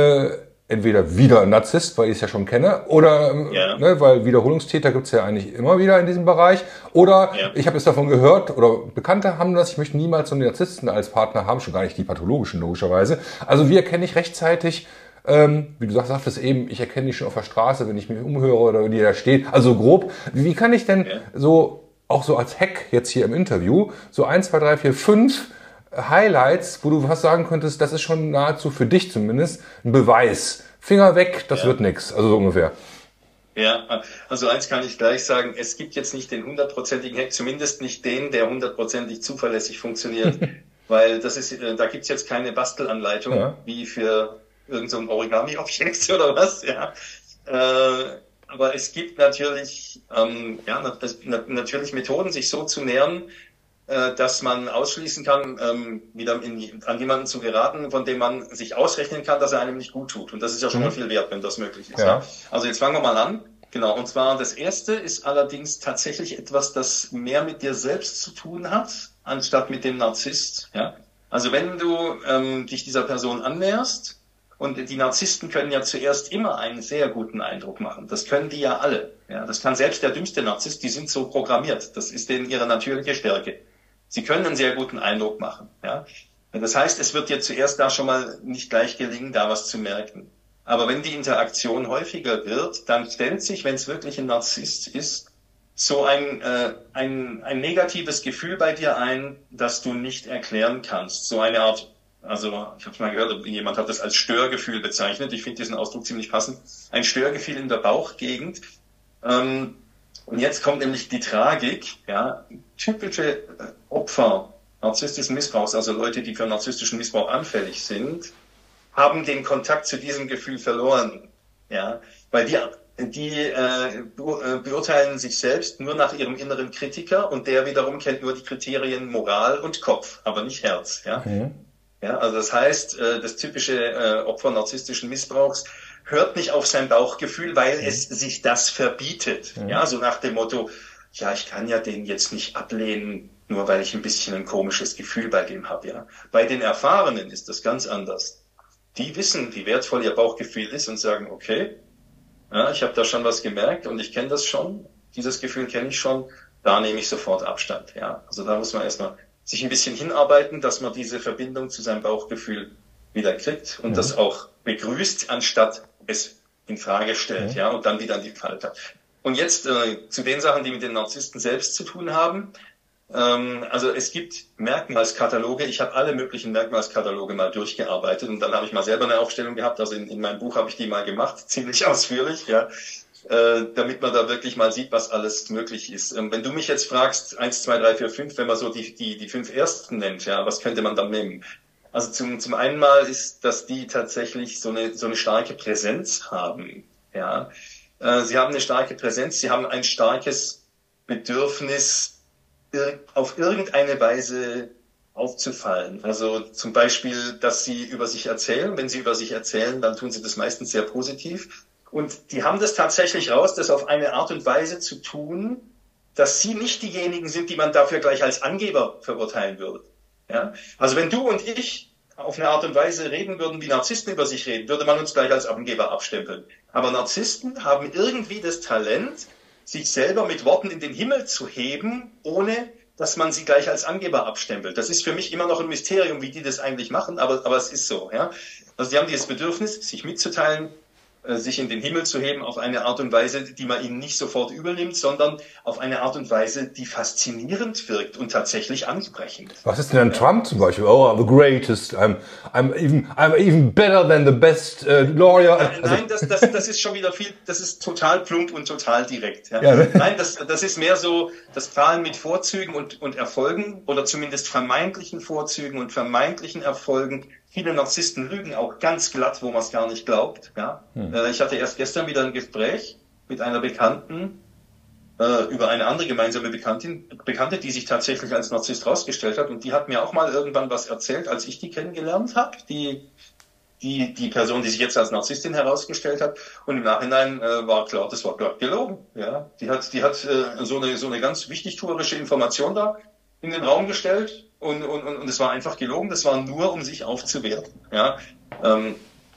entweder wieder ein Narzisst, weil ich es ja schon kenne, oder ja. ne, weil Wiederholungstäter gibt's ja eigentlich immer wieder in diesem Bereich, oder ja. ich habe es davon gehört, oder Bekannte haben das, ich möchte niemals so einen Narzissten als Partner haben, schon gar nicht die pathologischen logischerweise. Also wie erkenne ich rechtzeitig, ähm, wie du sagst, sagtest eben, ich erkenne die schon auf der Straße, wenn ich mich umhöre oder wie da steht, also grob, wie kann ich denn ja. so, auch so als Hack jetzt hier im Interview, so eins, zwei, drei, vier, fünf Highlights, wo du was sagen könntest, das ist schon nahezu für dich zumindest ein Beweis. Finger weg, das ja. wird nix, also so ungefähr. Ja, also eins kann ich gleich sagen, es gibt jetzt nicht den hundertprozentigen Hack, zumindest nicht den, der hundertprozentig zuverlässig funktioniert, weil das ist, da gibt's jetzt keine Bastelanleitung, ja. wie für irgend so ein Origami-Objekt oder was, ja. Äh, aber es gibt natürlich, ähm, ja, natürlich Methoden, sich so zu nähern, dass man ausschließen kann, ähm, wieder in, an jemanden zu geraten, von dem man sich ausrechnen kann, dass er einem nicht gut tut. Und das ist ja schon mhm. mal viel wert, wenn das möglich ist. Ja. Ja. Also jetzt fangen wir mal an. Genau. Und zwar das erste ist allerdings tatsächlich etwas, das mehr mit dir selbst zu tun hat, anstatt mit dem Narzisst. Ja. Also wenn du ähm, dich dieser Person annäherst, und die Narzissten können ja zuerst immer einen sehr guten Eindruck machen. Das können die ja alle. Ja. Das kann selbst der dümmste Narzisst, die sind so programmiert. Das ist denen ihre natürliche Stärke. Sie können einen sehr guten Eindruck machen. Ja? Das heißt, es wird dir zuerst da schon mal nicht gleich gelingen, da was zu merken. Aber wenn die Interaktion häufiger wird, dann stellt sich, wenn es wirklich ein Narzisst ist, so ein, äh, ein, ein negatives Gefühl bei dir ein, das du nicht erklären kannst. So eine Art, also ich habe mal gehört, jemand hat das als Störgefühl bezeichnet. Ich finde diesen Ausdruck ziemlich passend. Ein Störgefühl in der Bauchgegend. Ähm, Und jetzt kommt nämlich die Tragik, ja, typische Opfer narzisstischen Missbrauchs, also Leute, die für narzisstischen Missbrauch anfällig sind, haben den Kontakt zu diesem Gefühl verloren, ja, weil die, die äh, beurteilen sich selbst nur nach ihrem inneren Kritiker und der wiederum kennt nur die Kriterien Moral und Kopf, aber nicht Herz, ja. Okay. Ja, also das heißt, das typische äh, Opfer narzisstischen Missbrauchs hört nicht auf sein Bauchgefühl, weil mhm. es sich das verbietet. Mhm. Ja, so nach dem Motto, ja, ich kann ja den jetzt nicht ablehnen, nur weil ich ein bisschen ein komisches Gefühl bei dem habe. Ja, bei den Erfahrenen ist das ganz anders. Die wissen, wie wertvoll ihr Bauchgefühl ist und sagen, okay, Ja, ich habe da schon was gemerkt und ich kenne das schon. Dieses Gefühl kenne ich schon. Da nehme ich sofort Abstand. Ja, also da muss man erstmal sich ein bisschen hinarbeiten, dass man diese Verbindung zu seinem Bauchgefühl wieder kriegt und mhm. das auch begrüßt, anstatt es in Frage stellt, mhm. ja, und dann wieder an die Falte. Und jetzt äh, zu den Sachen, die mit den Narzissten selbst zu tun haben. Ähm, also es gibt Merkmalskataloge. Ich habe alle möglichen Merkmalskataloge mal durchgearbeitet und dann habe ich mal selber eine Aufstellung gehabt. Also in, in meinem Buch habe ich die mal gemacht, ziemlich ausführlich, ja, äh, damit man da wirklich mal sieht, was alles möglich ist. Ähm, wenn du mich jetzt fragst, eins, zwei, drei, vier, fünf, wenn man so die die die fünf ersten nennt, ja, was könnte man dann nehmen? Also zum zum einen mal ist, dass die tatsächlich so eine so eine starke Präsenz haben, ja. Äh, sie haben eine starke Präsenz, sie haben ein starkes Bedürfnis, ir- auf irgendeine Weise aufzufallen. Also zum Beispiel, dass sie über sich erzählen. Wenn sie über sich erzählen, dann tun sie das meistens sehr positiv. Und die haben das tatsächlich raus, das auf eine Art und Weise zu tun, dass sie nicht diejenigen sind, die man dafür gleich als Angeber verurteilen würde. Ja? Also wenn du und ich auf eine Art und Weise reden würden, wie Narzissten über sich reden, würde man uns gleich als Angeber abstempeln. Aber Narzissten haben irgendwie das Talent, sich selber mit Worten in den Himmel zu heben, ohne dass man sie gleich als Angeber abstempelt. Das ist für mich immer noch ein Mysterium, wie die das eigentlich machen, aber, aber es ist so. Ja? Also die haben dieses Bedürfnis, sich mitzuteilen, sich in den Himmel zu heben auf eine Art und Weise, die man ihnen nicht sofort übernimmt, sondern auf eine Art und Weise, die faszinierend wirkt und tatsächlich ansprechend. Was ist denn an ja. Trump zum Beispiel? Oh, I'm the greatest, I'm, I'm, even, I'm even better than the best uh, lawyer. Nein, also, nein das, das, das ist schon wieder viel, das ist total plump und total direkt. Ja. Ja, ne? Nein, das, das ist mehr so das Prahlen mit Vorzügen und, und Erfolgen oder zumindest vermeintlichen Vorzügen und vermeintlichen Erfolgen. Viele Narzissten lügen auch ganz glatt, wo man es gar nicht glaubt. Ja? Hm. Ich hatte erst gestern wieder ein Gespräch mit einer Bekannten äh, über eine andere gemeinsame Bekanntin, Bekannte, die sich tatsächlich als Narzisst rausgestellt hat. Und die hat mir auch mal irgendwann was erzählt, als ich die kennengelernt habe. Die, die, die Person, die sich jetzt als Narzisstin herausgestellt hat. Und im Nachhinein äh, war klar, das war glatt gelogen. Ja? Die hat, die hat äh, so eine, so eine ganz wichtigtuerische Information da in den Raum gestellt. Und, und, und es war einfach gelogen, das war nur, um sich aufzuwerten. Ja? Ähm,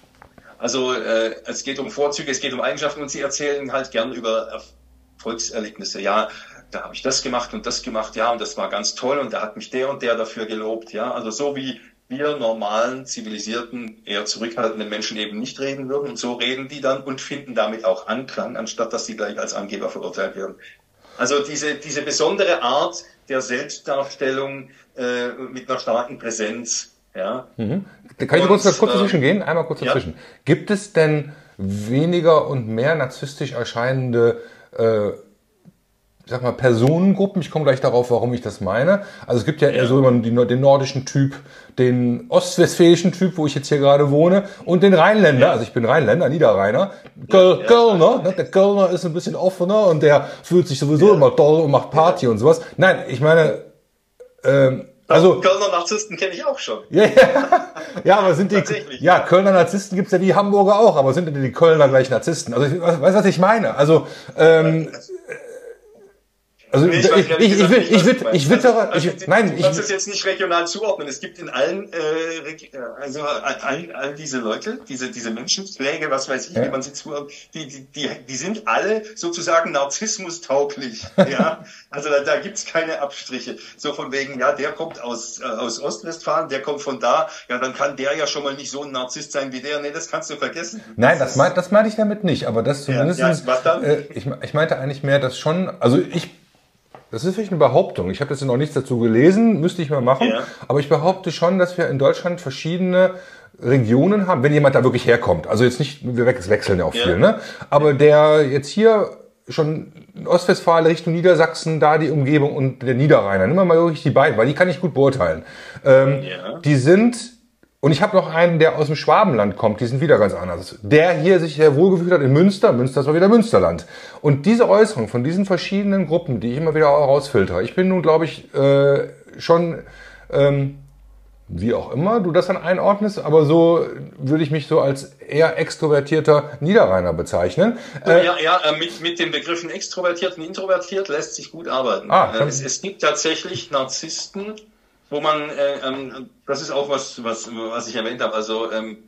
also äh, es geht um Vorzüge, es geht um Eigenschaften und sie erzählen halt gern über Erfolgserlebnisse. Ja, da habe ich das gemacht und das gemacht, ja, und das war ganz toll und da hat mich der und der dafür gelobt. Ja, also so wie wir normalen, zivilisierten, eher zurückhaltenden Menschen eben nicht reden würden. Und so reden die dann und finden damit auch Anklang, anstatt dass sie gleich als Angeber verurteilt werden. Also diese, diese besondere Art der Selbstdarstellung äh, mit einer starken Präsenz. Ja. Mhm. Kann ich und, kurz, kurz dazwischen äh, gehen? Einmal kurz dazwischen. Ja. Gibt es denn weniger und mehr narzisstisch erscheinende äh, ich sag mal, Personengruppen? Ich komme gleich darauf, warum ich das meine. Also es gibt ja, ja. eher so immer den, den nordischen Typ, den ostwestfälischen Typ, wo ich jetzt hier gerade wohne, und den Rheinländer. Ja. Also ich bin Rheinländer, Niederrheiner. Köl- ja, Kölner, ne? Der Kölner ist ein bisschen offener und der fühlt sich sowieso ja. immer toll und macht Party ja. und sowas. Nein, ich meine, ähm, also Kölner Narzissten kenne ich auch schon. Ja, ja. Ja, aber sind die, ja, Kölner Narzissten gibt's ja wie Hamburger auch, aber sind denn die Kölner gleich Narzissten? Also, ich weiß, was ich meine? Also, ähm, Also nee, ich, ich, ich, ich, will, ich, will, ich wittere, also, ich, nein, ich kann es jetzt nicht regional zuordnen. Es gibt in allen, äh, also all, all diese Leute, diese diese Menschenpflege, was weiß ich, ja. wie man sie zuordnet, die, die die die sind alle sozusagen narzissmustauglich. Ja, also da, da gibt's keine Abstriche. So von wegen, ja, der kommt aus äh, aus Ostwestfalen, der kommt von da, ja, dann kann der ja schon mal nicht so ein Narzisst sein wie der. Nee, das kannst du vergessen. Nein, das meinte das meinte ich damit nicht, aber das zumindest. Ja, ja, was dann? Äh, ich, ich meinte eigentlich mehr, dass schon, also ich Das ist vielleicht eine Behauptung. Ich habe jetzt noch nichts dazu gelesen, müsste ich mal machen. Ja. Aber ich behaupte schon, dass wir in Deutschland verschiedene Regionen haben, wenn jemand da wirklich herkommt. Also jetzt nicht, wir wechseln ja auch ja. viel, ne? Aber der jetzt hier schon in Ostwestfalen Richtung Niedersachsen, da die Umgebung und der Niederrheiner, nehmen wir mal wirklich die beiden, weil die kann ich gut beurteilen. Ähm, ja. Die sind... Und ich habe noch einen, der aus dem Schwabenland kommt, die sind wieder ganz anders. Der hier sich sehr wohlgefühlt hat in Münster, Münster ist auch wieder Münsterland. Und diese Äußerung von diesen verschiedenen Gruppen, die ich immer wieder rausfiltere, ich bin nun, glaube ich, äh, schon, ähm, wie auch immer du das dann einordnest, aber so würde ich mich so als eher extrovertierter Niederrheiner bezeichnen. Äh, ja, ja, mit, mit den Begriffen extrovertiert und introvertiert lässt sich gut arbeiten. Ah, es, es gibt tatsächlich Narzissten, wo man, äh, ähm, das ist auch was, was, was ich erwähnt habe, also ähm,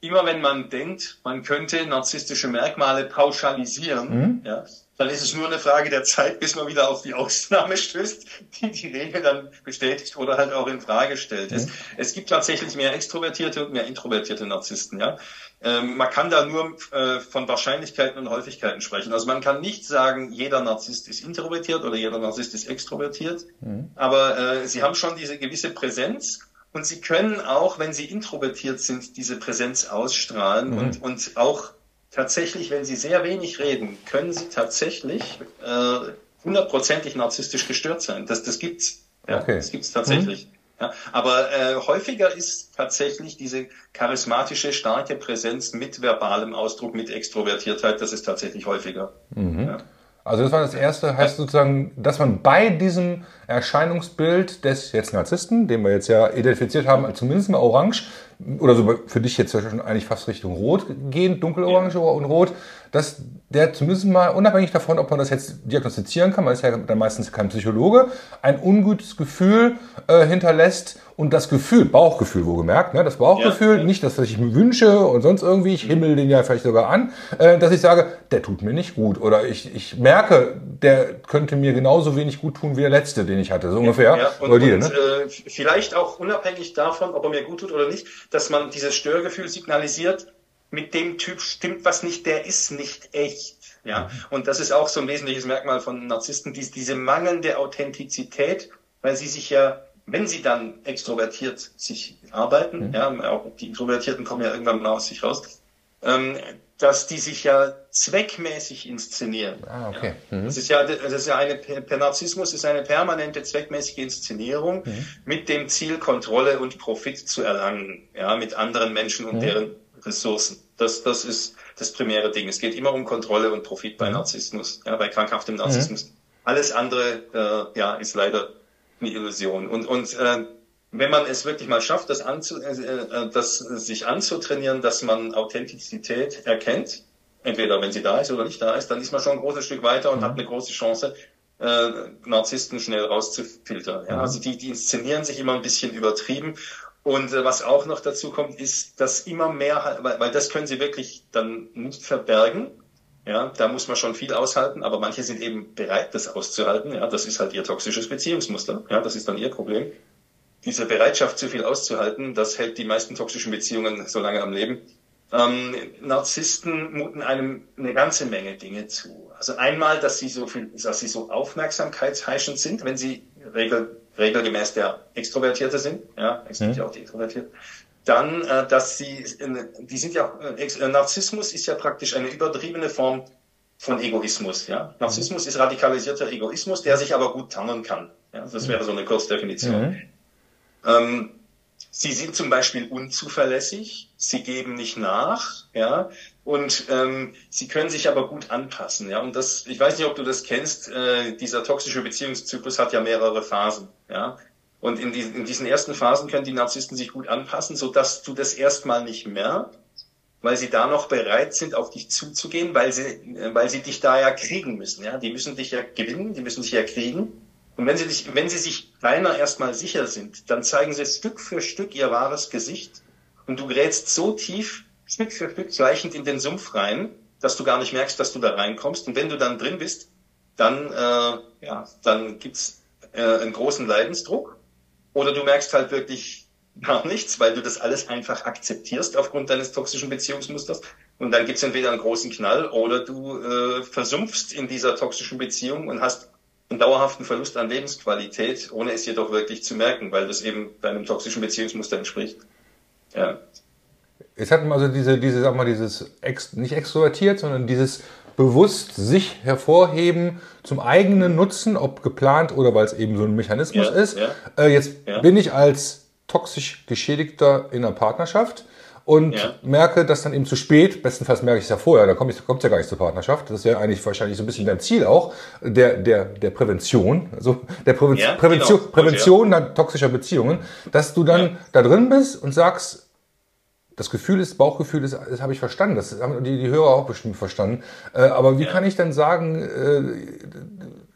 immer wenn man denkt, man könnte narzisstische Merkmale pauschalisieren, mhm. ja, dann ist es nur eine Frage der Zeit, bis man wieder auf die Ausnahme stößt, die die Regel dann bestätigt oder halt auch in Frage stellt. Mhm. Es, es gibt tatsächlich mehr extrovertierte und mehr introvertierte Narzissten. Ja, ähm, man kann da nur äh, von Wahrscheinlichkeiten und Häufigkeiten sprechen. Also man kann nicht sagen, jeder Narzisst ist introvertiert oder jeder Narzisst ist extrovertiert, mhm. aber äh, sie haben schon diese gewisse Präsenz. Und sie können auch, wenn sie introvertiert sind, diese Präsenz ausstrahlen mhm. und, und auch tatsächlich, wenn sie sehr wenig reden, können sie tatsächlich äh, hundertprozentig narzisstisch gestört sein. Das, das gibt's. Ja, okay. Das gibt's tatsächlich. Mhm. Ja, aber äh, häufiger ist tatsächlich diese charismatische, starke Präsenz mit verbalem Ausdruck, mit Extrovertiertheit, das ist tatsächlich häufiger. Mhm. Ja. Also das war das Erste, heißt sozusagen, dass man bei diesem Erscheinungsbild des jetzt Narzissten, den wir jetzt ja identifiziert haben, zumindest mal orange, oder so für dich jetzt schon eigentlich fast Richtung rot gehend, dunkelorange ja. und rot, dass der zumindest mal, unabhängig davon, ob man das jetzt diagnostizieren kann, man ist ja dann meistens kein Psychologe, ein ungutes Gefühl äh, hinterlässt und das Gefühl, Bauchgefühl wohlgemerkt, ne, das Bauchgefühl, ja. nicht das, was ich mir wünsche und sonst irgendwie, ich himmel den ja vielleicht sogar an, äh, dass ich sage, der tut mir nicht gut oder ich, ich merke, der könnte mir genauso wenig gut tun wie der letzte, den ich hatte, so ungefähr. Ja, und, dir, und ne? äh, vielleicht auch unabhängig davon, ob er mir gut tut oder nicht, dass man dieses Störgefühl signalisiert, mit dem Typ stimmt was nicht, der ist nicht echt. Ja, und das ist auch so ein wesentliches Merkmal von Narzissten, die, diese mangelnde Authentizität, weil sie sich ja, wenn sie dann extrovertiert sich arbeiten, mhm. ja, auch die Introvertierten kommen ja irgendwann mal aus sich raus, ähm, dass die sich ja zweckmäßig inszenieren. Ah, okay. Ja. Mhm. Das ist ja, das ist ja eine, per Narzissmus ist eine permanente zweckmäßige Inszenierung mhm. mit dem Ziel, Kontrolle und Profit zu erlangen, ja, mit anderen Menschen und mhm. deren Ressourcen. Das, das ist das primäre Ding. Es geht immer um Kontrolle und Profit bei mhm. Narzissmus, ja, bei krankhaftem Narzissmus. Mhm. Alles andere, äh, ja, ist leider eine Illusion. Und, und, äh, wenn man es wirklich mal schafft, das, anzu, äh, das sich anzutrainieren, dass man Authentizität erkennt, entweder wenn sie da ist oder nicht da ist, dann ist man schon ein großes Stück weiter und mhm. hat eine große Chance, äh, Narzissten schnell rauszufiltern. Ja? Mhm. Also die, die inszenieren sich immer ein bisschen übertrieben. Und äh, was auch noch dazu kommt, ist, dass immer mehr, weil, weil das können sie wirklich dann nicht verbergen. Ja, da muss man schon viel aushalten, aber manche sind eben bereit, das auszuhalten. Ja, das ist halt ihr toxisches Beziehungsmuster. Ja, das ist dann ihr Problem. Diese Bereitschaft, zu viel auszuhalten, das hält die meisten toxischen Beziehungen so lange am Leben. Ähm, Narzissten muten einem eine ganze Menge Dinge zu. Also einmal, dass sie so viel, dass sie so aufmerksamkeitsheischend sind, wenn sie regel, regelgemäß der Extrovertierte sind. Ja, es gibt mhm. ja auch die Introvertierten. Dann, äh, dass sie, äh, die sind ja, äh, Narzissmus ist ja praktisch eine übertriebene Form von Egoismus. Ja, Narzissmus mhm. ist radikalisierter Egoismus, der sich aber gut tarnen kann. Ja, das wäre so eine Kurzdefinition. Mhm. Ähm, sie sind zum Beispiel unzuverlässig, sie geben nicht nach, ja, und ähm, sie können sich aber gut anpassen, ja. Und das, ich weiß nicht, ob du das kennst, äh, dieser toxische Beziehungszyklus hat ja mehrere Phasen, ja. Und in diesen, in diesen ersten Phasen können die Narzissten sich gut anpassen, so dass du das erstmal nicht merkst, weil sie da noch bereit sind, auf dich zuzugehen, weil sie, weil sie dich da ja kriegen müssen, ja. Die müssen dich ja gewinnen, die müssen dich ja kriegen. Und wenn sie, dich, wenn sie sich deiner erstmal sicher sind, dann zeigen sie Stück für Stück ihr wahres Gesicht und du gerätst so tief, Stück für Stück schleichend in den Sumpf rein, dass du gar nicht merkst, dass du da reinkommst. Und wenn du dann drin bist, dann, äh, ja, dann gibt's äh, einen großen Leidensdruck oder du merkst halt wirklich gar nichts, weil du das alles einfach akzeptierst aufgrund deines toxischen Beziehungsmusters. Und dann gibt's entweder einen großen Knall oder du äh, versumpfst in dieser toxischen Beziehung und hast einen dauerhaften Verlust an Lebensqualität, ohne es jedoch wirklich zu merken, weil das eben deinem toxischen Beziehungsmuster entspricht. Ja. Jetzt hatten wir also diese, diese, sag mal, dieses ex, nicht extrovertiert, sondern dieses bewusst sich hervorheben zum eigenen Nutzen, ob geplant oder weil es eben so ein Mechanismus ja, ist. Ja. Äh, jetzt ja. bin ich als toxisch Geschädigter in einer Partnerschaft und ja. merke, dass dann eben zu spät, bestenfalls merke ich es ja vorher, da kommt es ja gar nicht zur Partnerschaft. Das ist ja eigentlich wahrscheinlich so ein bisschen dein Ziel auch, der, der, der Prävention, also der Präven ja, Prävention, genau. Prävention ja. toxischer Beziehungen, dass du dann ja. da drin bist und sagst, das Gefühl ist, Bauchgefühl ist, das habe ich verstanden, das haben die, die Hörer auch bestimmt verstanden. Äh, aber wie ja. kann ich dann sagen, äh,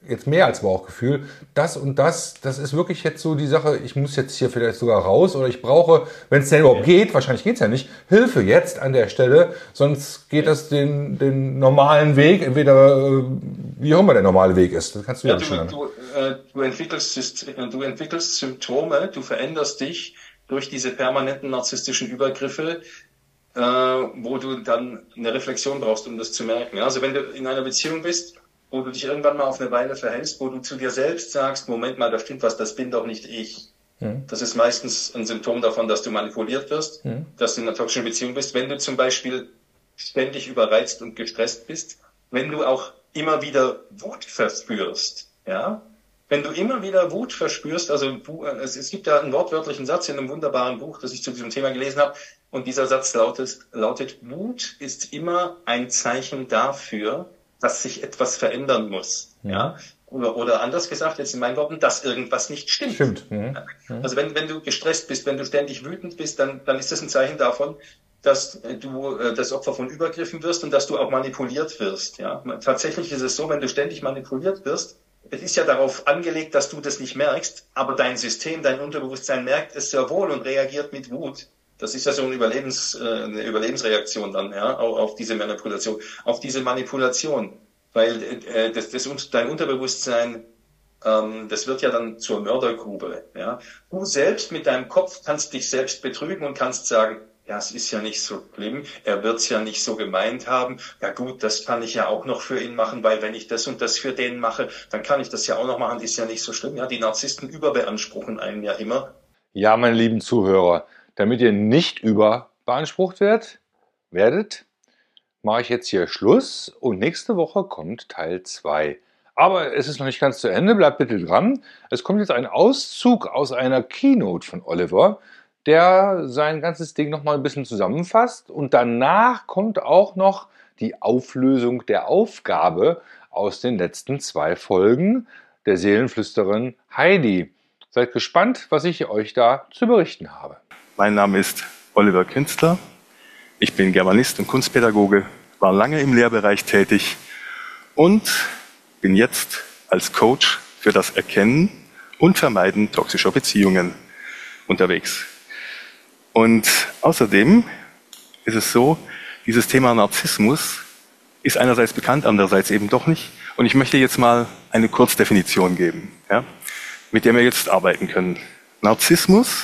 jetzt mehr als Bauchgefühl, das und das, das ist wirklich jetzt so die Sache, ich muss jetzt hier vielleicht sogar raus oder ich brauche, wenn es denn überhaupt geht, wahrscheinlich geht es ja nicht, Hilfe jetzt an der Stelle, sonst geht das den, den normalen Weg, entweder wie auch immer der normale Weg ist. Das kannst du ja, ja schon. Du, du, äh, du, entwickelst, du entwickelst Symptome, du veränderst dich durch diese permanenten narzisstischen Übergriffe, äh, wo du dann eine Reflexion brauchst, um das zu merken. Also wenn du in einer Beziehung bist, wo du dich irgendwann mal auf eine Weile verhältst, wo du zu dir selbst sagst, Moment mal, da stimmt was, das bin doch nicht ich. Mhm. Das ist meistens ein Symptom davon, dass du manipuliert wirst, mhm. dass du in einer toxischen Beziehung bist. Wenn du zum Beispiel ständig überreizt und gestresst bist, wenn du auch immer wieder Wut verspürst, ja, wenn du immer wieder Wut verspürst, also es, es gibt ja einen wortwörtlichen Satz in einem wunderbaren Buch, das ich zu diesem Thema gelesen habe, und dieser Satz lautet, lautet, Wut ist immer ein Zeichen dafür, dass sich etwas verändern muss, ja, ja? Oder, oder anders gesagt, jetzt in meinen Worten, dass irgendwas nicht stimmt. Stimmt. Mhm. Also wenn, wenn du gestresst bist, wenn du ständig wütend bist, dann, dann ist das ein Zeichen davon, dass du äh, das Opfer von Übergriffen wirst und dass du auch manipuliert wirst, ja. Tatsächlich ist es so, wenn du ständig manipuliert wirst, es ist ja darauf angelegt, dass du das nicht merkst, aber dein System, dein Unterbewusstsein merkt es sehr wohl und reagiert mit Wut. Das ist ja so eine, Überlebens, äh, eine Überlebensreaktion dann, ja, auf, auf diese Manipulation, auf diese Manipulation, weil äh, das, das, dein Unterbewusstsein, ähm, das wird ja dann zur Mördergrube, ja. Du selbst mit deinem Kopf kannst dich selbst betrügen und kannst sagen, ja, es ist ja nicht so schlimm, er wird's ja nicht so gemeint haben. Ja gut, das kann ich ja auch noch für ihn machen, weil wenn ich das und das für den mache, dann kann ich das ja auch noch machen, ist ja nicht so schlimm. Ja, die Narzissten überbeanspruchen einen ja immer. Ja, meine lieben Zuhörer, damit ihr nicht überbeansprucht werdet, werdet, mache ich jetzt hier Schluss und nächste Woche kommt Teil zwei. Aber es ist noch nicht ganz zu Ende, bleibt bitte dran. Es kommt jetzt ein Auszug aus einer Keynote von Oliver, der sein ganzes Ding noch mal ein bisschen zusammenfasst und danach kommt auch noch die Auflösung der Aufgabe aus den letzten zwei Folgen der Seelenflüsterin Heidi. Seid gespannt, was ich euch da zu berichten habe. Mein Name ist Oliver Künstler. Ich bin Germanist und Kunstpädagoge, war lange im Lehrbereich tätig und bin jetzt als Coach für das Erkennen und Vermeiden toxischer Beziehungen unterwegs. Und außerdem ist es so, dieses Thema Narzissmus ist einerseits bekannt, andererseits eben doch nicht. Und ich möchte jetzt mal eine Kurzdefinition geben, ja, mit der wir jetzt arbeiten können. Narzissmus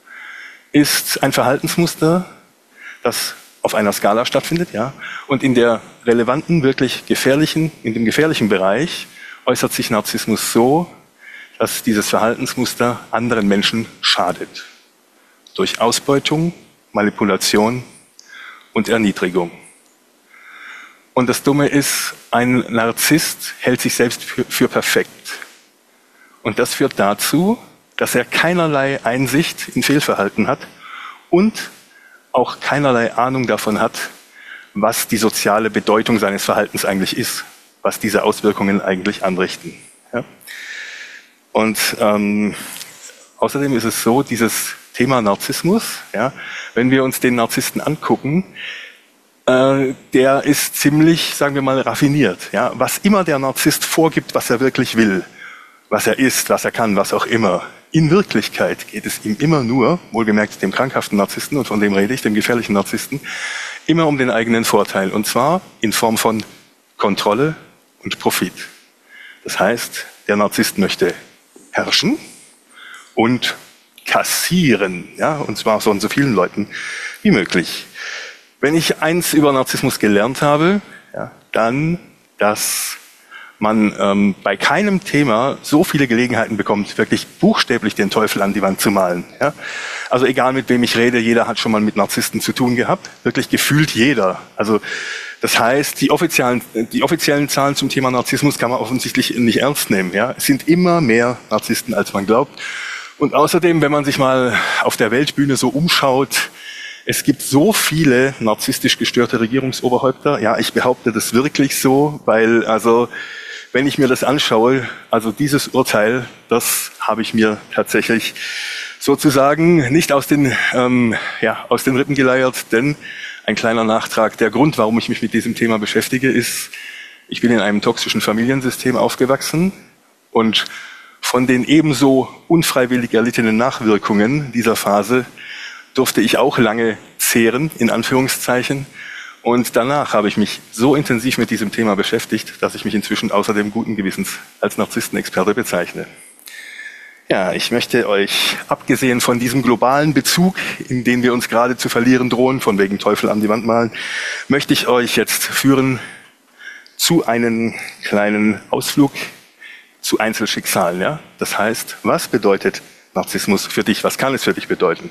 ist ein Verhaltensmuster, das auf einer Skala stattfindet, ja, und in der relevanten, wirklich gefährlichen, in dem gefährlichen Bereich äußert sich Narzissmus so, dass dieses Verhaltensmuster anderen Menschen schadet. Durch Ausbeutung, Manipulation und Erniedrigung. Und das Dumme ist, ein Narzisst hält sich selbst für, für perfekt. Und das führt dazu, dass er keinerlei Einsicht in Fehlverhalten hat und auch keinerlei Ahnung davon hat, was die soziale Bedeutung seines Verhaltens eigentlich ist, was diese Auswirkungen eigentlich anrichten. Ja? Und ähm, außerdem ist es so, dieses Thema Narzissmus, ja, wenn wir uns den Narzissten angucken, äh, der ist ziemlich, sagen wir mal, raffiniert. Ja. Was immer der Narzisst vorgibt, was er wirklich will, was er ist, was er kann, was auch immer. In Wirklichkeit geht es ihm immer nur, wohlgemerkt dem krankhaften Narzissten, und von dem rede ich, dem gefährlichen Narzissten, immer um den eigenen Vorteil. Und zwar in Form von Kontrolle und Profit. Das heißt, der Narzisst möchte herrschen und kassieren, ja, und zwar von so vielen Leuten wie möglich. Wenn ich eins über Narzissmus gelernt habe, ja, dann, dass man ähm, bei keinem Thema so viele Gelegenheiten bekommt, wirklich buchstäblich den Teufel an die Wand zu malen. Ja? Also egal, mit wem ich rede, jeder hat schon mal mit Narzissten zu tun gehabt, wirklich gefühlt jeder. Also das heißt, die offiziellen, die offiziellen Zahlen zum Thema Narzissmus kann man offensichtlich nicht ernst nehmen. Ja? Es sind immer mehr Narzissten, als man glaubt. Und außerdem, wenn man sich mal auf der Weltbühne so umschaut, es gibt so viele narzisstisch gestörte Regierungsoberhäupter. Ja, ich behaupte das wirklich so, weil, also, wenn ich mir das anschaue, also dieses Urteil, das habe ich mir tatsächlich sozusagen nicht aus den, ähm, ja, aus den Rippen geleiert, denn ein kleiner Nachtrag, der Grund, warum ich mich mit diesem Thema beschäftige, ist, ich bin in einem toxischen Familiensystem aufgewachsen. Und von den ebenso unfreiwillig erlittenen Nachwirkungen dieser Phase durfte ich auch lange zehren, in Anführungszeichen. Und danach habe ich mich so intensiv mit diesem Thema beschäftigt, dass ich mich inzwischen außerdem guten Gewissens als Narzisstenexperte bezeichne. Ja, ich möchte euch, abgesehen von diesem globalen Bezug, in den wir uns gerade zu verlieren drohen, von wegen Teufel an die Wand malen, möchte ich euch jetzt führen zu einem kleinen Ausflug zu Einzelschicksalen. Ja? Das heißt, was bedeutet Narzissmus für dich? Was kann es für dich bedeuten?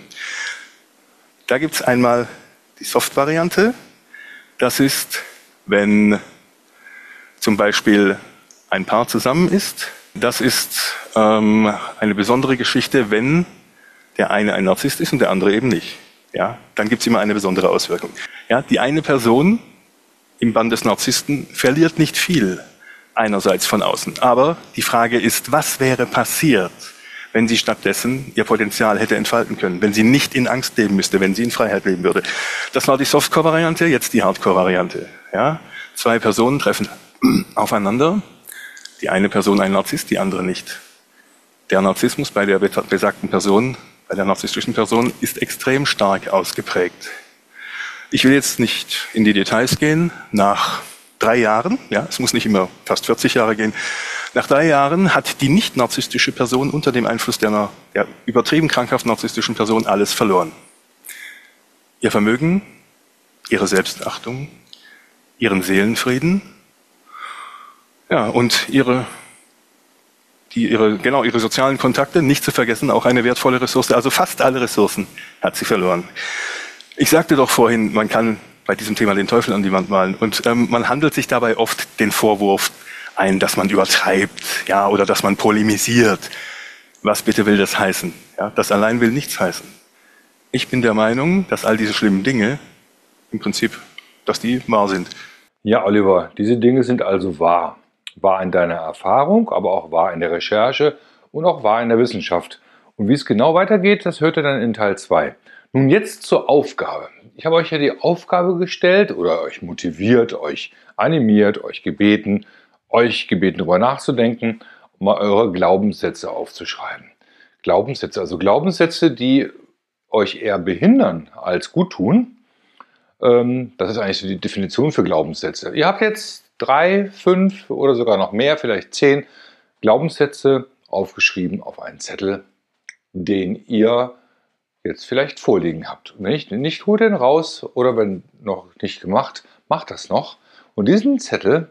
Da gibt es einmal die Soft-Variante. Das ist, wenn zum Beispiel ein Paar zusammen ist. Das ist ähm, eine besondere Geschichte, wenn der eine ein Narzisst ist und der andere eben nicht. Ja, dann gibt es immer eine besondere Auswirkung. Ja, die eine Person im Band des Narzissten verliert nicht viel einerseits von außen. Aber die Frage ist, was wäre passiert, wenn sie stattdessen ihr Potenzial hätte entfalten können, wenn sie nicht in Angst leben müsste, wenn sie in Freiheit leben würde. Das war die Softcore-Variante, jetzt die Hardcore-Variante. Ja, zwei Personen treffen aufeinander. Die eine Person ein Narzisst, die andere nicht. Der Narzissmus bei der besagten Person, bei der narzisstischen Person, ist extrem stark ausgeprägt. Ich will jetzt nicht in die Details gehen. Nach drei Jahren, ja, es muss nicht immer fast vierzig Jahre gehen, nach drei Jahren hat die nicht narzisstische Person unter dem Einfluss der, der übertrieben krankhaft narzisstischen Person alles verloren. Ihr Vermögen, ihre Selbstachtung, ihren Seelenfrieden, ja, und ihre, die, ihre, genau, ihre sozialen Kontakte, nicht zu vergessen, auch eine wertvolle Ressource. Also fast alle Ressourcen hat sie verloren. Ich sagte doch vorhin, man kann bei diesem Thema den Teufel an die Wand malen. Und ähm, man handelt sich dabei oft den Vorwurf ein, dass man übertreibt, ja, oder dass man polemisiert. Was bitte will das heißen? Ja, das allein will nichts heißen. Ich bin der Meinung, dass all diese schlimmen Dinge im Prinzip, dass die wahr sind. Ja, Oliver, diese Dinge sind also wahr. Wahr in deiner Erfahrung, aber auch wahr in der Recherche und auch wahr in der Wissenschaft. Und wie es genau weitergeht, das hört ihr dann in Teil zwei. Nun jetzt zur Aufgabe. Ich habe euch ja die Aufgabe gestellt oder euch motiviert, euch animiert, euch gebeten, euch gebeten, darüber nachzudenken, um mal eure Glaubenssätze aufzuschreiben. Glaubenssätze, also Glaubenssätze, die euch eher behindern als gut tun. Das ist eigentlich so die Definition für Glaubenssätze. Ihr habt jetzt drei, fünf oder sogar noch mehr, vielleicht zehn Glaubenssätze aufgeschrieben auf einen Zettel, den ihr jetzt vielleicht vorliegen habt. Wenn nicht, nicht holt den raus oder wenn noch nicht gemacht, macht das noch. Und diesen Zettel,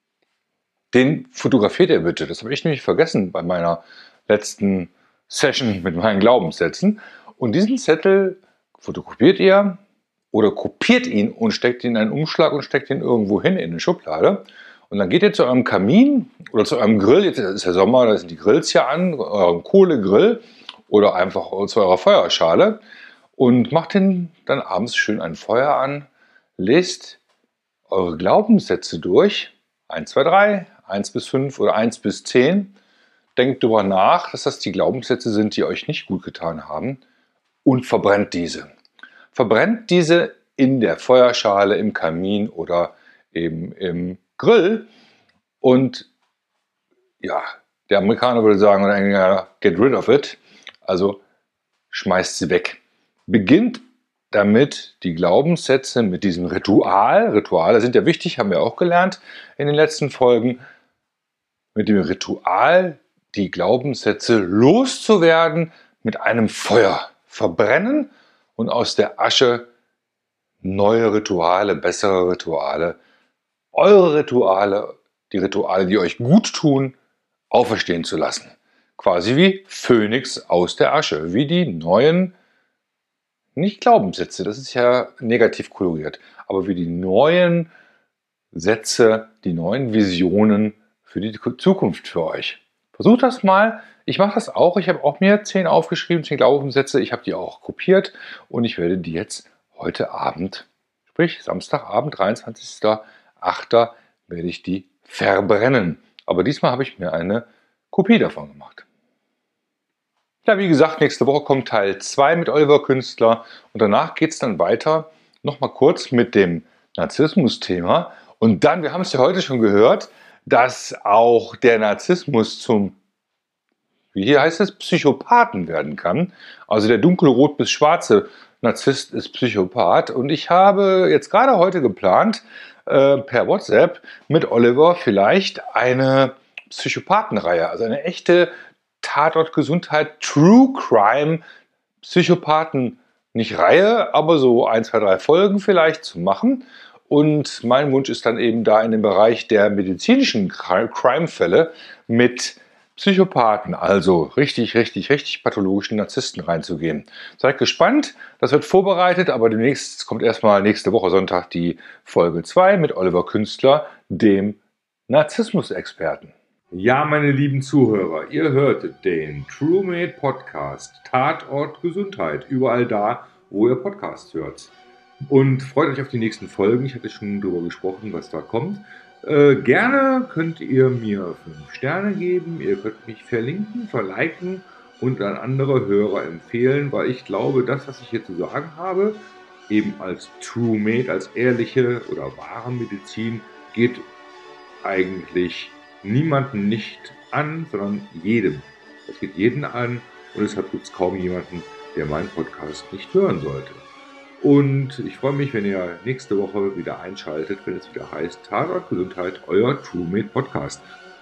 den fotografiert ihr bitte. Das habe ich nämlich vergessen bei meiner letzten Session mit meinen Glaubenssätzen. Und diesen Zettel fotografiert ihr oder kopiert ihn und steckt ihn in einen Umschlag und steckt ihn irgendwo hin in eine Schublade. Und dann geht ihr zu eurem Kamin oder zu eurem Grill, jetzt ist ja Sommer, da sind die Grills ja an, eurem Kohlegrill oder einfach zu eurer Feuerschale und macht den dann abends schön ein Feuer an, lest eure Glaubenssätze durch, eins, zwei, drei, eins bis fünf oder eins bis zehn, denkt darüber nach, dass das die Glaubenssätze sind, die euch nicht gut getan haben und verbrennt diese. Verbrennt diese in der Feuerschale, im Kamin oder eben im Grill. Und ja, der Amerikaner würde sagen, oder Engländer, get rid of it. Also schmeißt sie weg. Beginnt damit die Glaubenssätze mit diesem Ritual. Rituale sind ja wichtig, haben wir auch gelernt in den letzten Folgen. Mit dem Ritual die Glaubenssätze loszuwerden mit einem Feuer. Verbrennen und aus der Asche neue Rituale, bessere Rituale, eure Rituale, die Rituale, die euch gut tun, auferstehen zu lassen. Quasi wie Phönix aus der Asche, wie die neuen, nicht Glaubenssätze, das ist ja negativ koloriert, aber wie die neuen Sätze, die neuen Visionen für die Zukunft für euch. Versucht das mal. Ich mache das auch. Ich habe auch mir zehn aufgeschrieben, zehn Glaubenssätze. Ich habe die auch kopiert und ich werde die jetzt heute Abend, sprich Samstagabend, dreiundzwanzigster achter werde ich die verbrennen. Aber diesmal habe ich mir eine Kopie davon gemacht. Ja, wie gesagt, nächste Woche kommt Teil zwei mit Oliver Künstler und danach geht es dann weiter, nochmal kurz mit dem Narzissmus-Thema. Und dann, wir haben es ja heute schon gehört, dass auch der Narzissmus zum wie hier heißt es, Psychopathen werden kann. Also der dunkelrot bis schwarze Narzisst ist Psychopath. Und ich habe jetzt gerade heute geplant, äh, per WhatsApp mit Oliver vielleicht eine Psychopathenreihe, also eine echte Tatort-Gesundheit, True Crime Psychopathen, nicht Reihe, aber so ein, zwei, drei Folgen vielleicht zu machen. Und mein Wunsch ist dann eben da in den Bereich der medizinischen Crime-Fälle mit Psychopathen, also richtig, richtig, richtig pathologischen Narzissten reinzugehen. Seid gespannt, das wird vorbereitet, aber demnächst kommt erstmal nächste Woche Sonntag die Folge zwei mit Oliver Künstler, dem Narzissmus-Experten. Ja, meine lieben Zuhörer, ihr hörtet den TrueMate Podcast, Tatort Gesundheit, überall da, wo ihr Podcasts hört. Und freut euch auf die nächsten Folgen. Ich hatte schon darüber gesprochen, was da kommt. Äh, gerne könnt ihr mir fünf Sterne geben, ihr könnt mich verlinken, verliken und an andere Hörer empfehlen, weil ich glaube, das, was ich hier zu sagen habe, eben als TrueMate, als ehrliche oder wahre Medizin, geht eigentlich niemanden nicht an, sondern jedem. Das geht jeden an und deshalb gibt es kaum jemanden, der meinen Podcast nicht hören sollte. Und ich freue mich, wenn ihr nächste Woche wieder einschaltet, wenn es wieder heißt Tatort Gesundheit, euer TrueMate Podcast.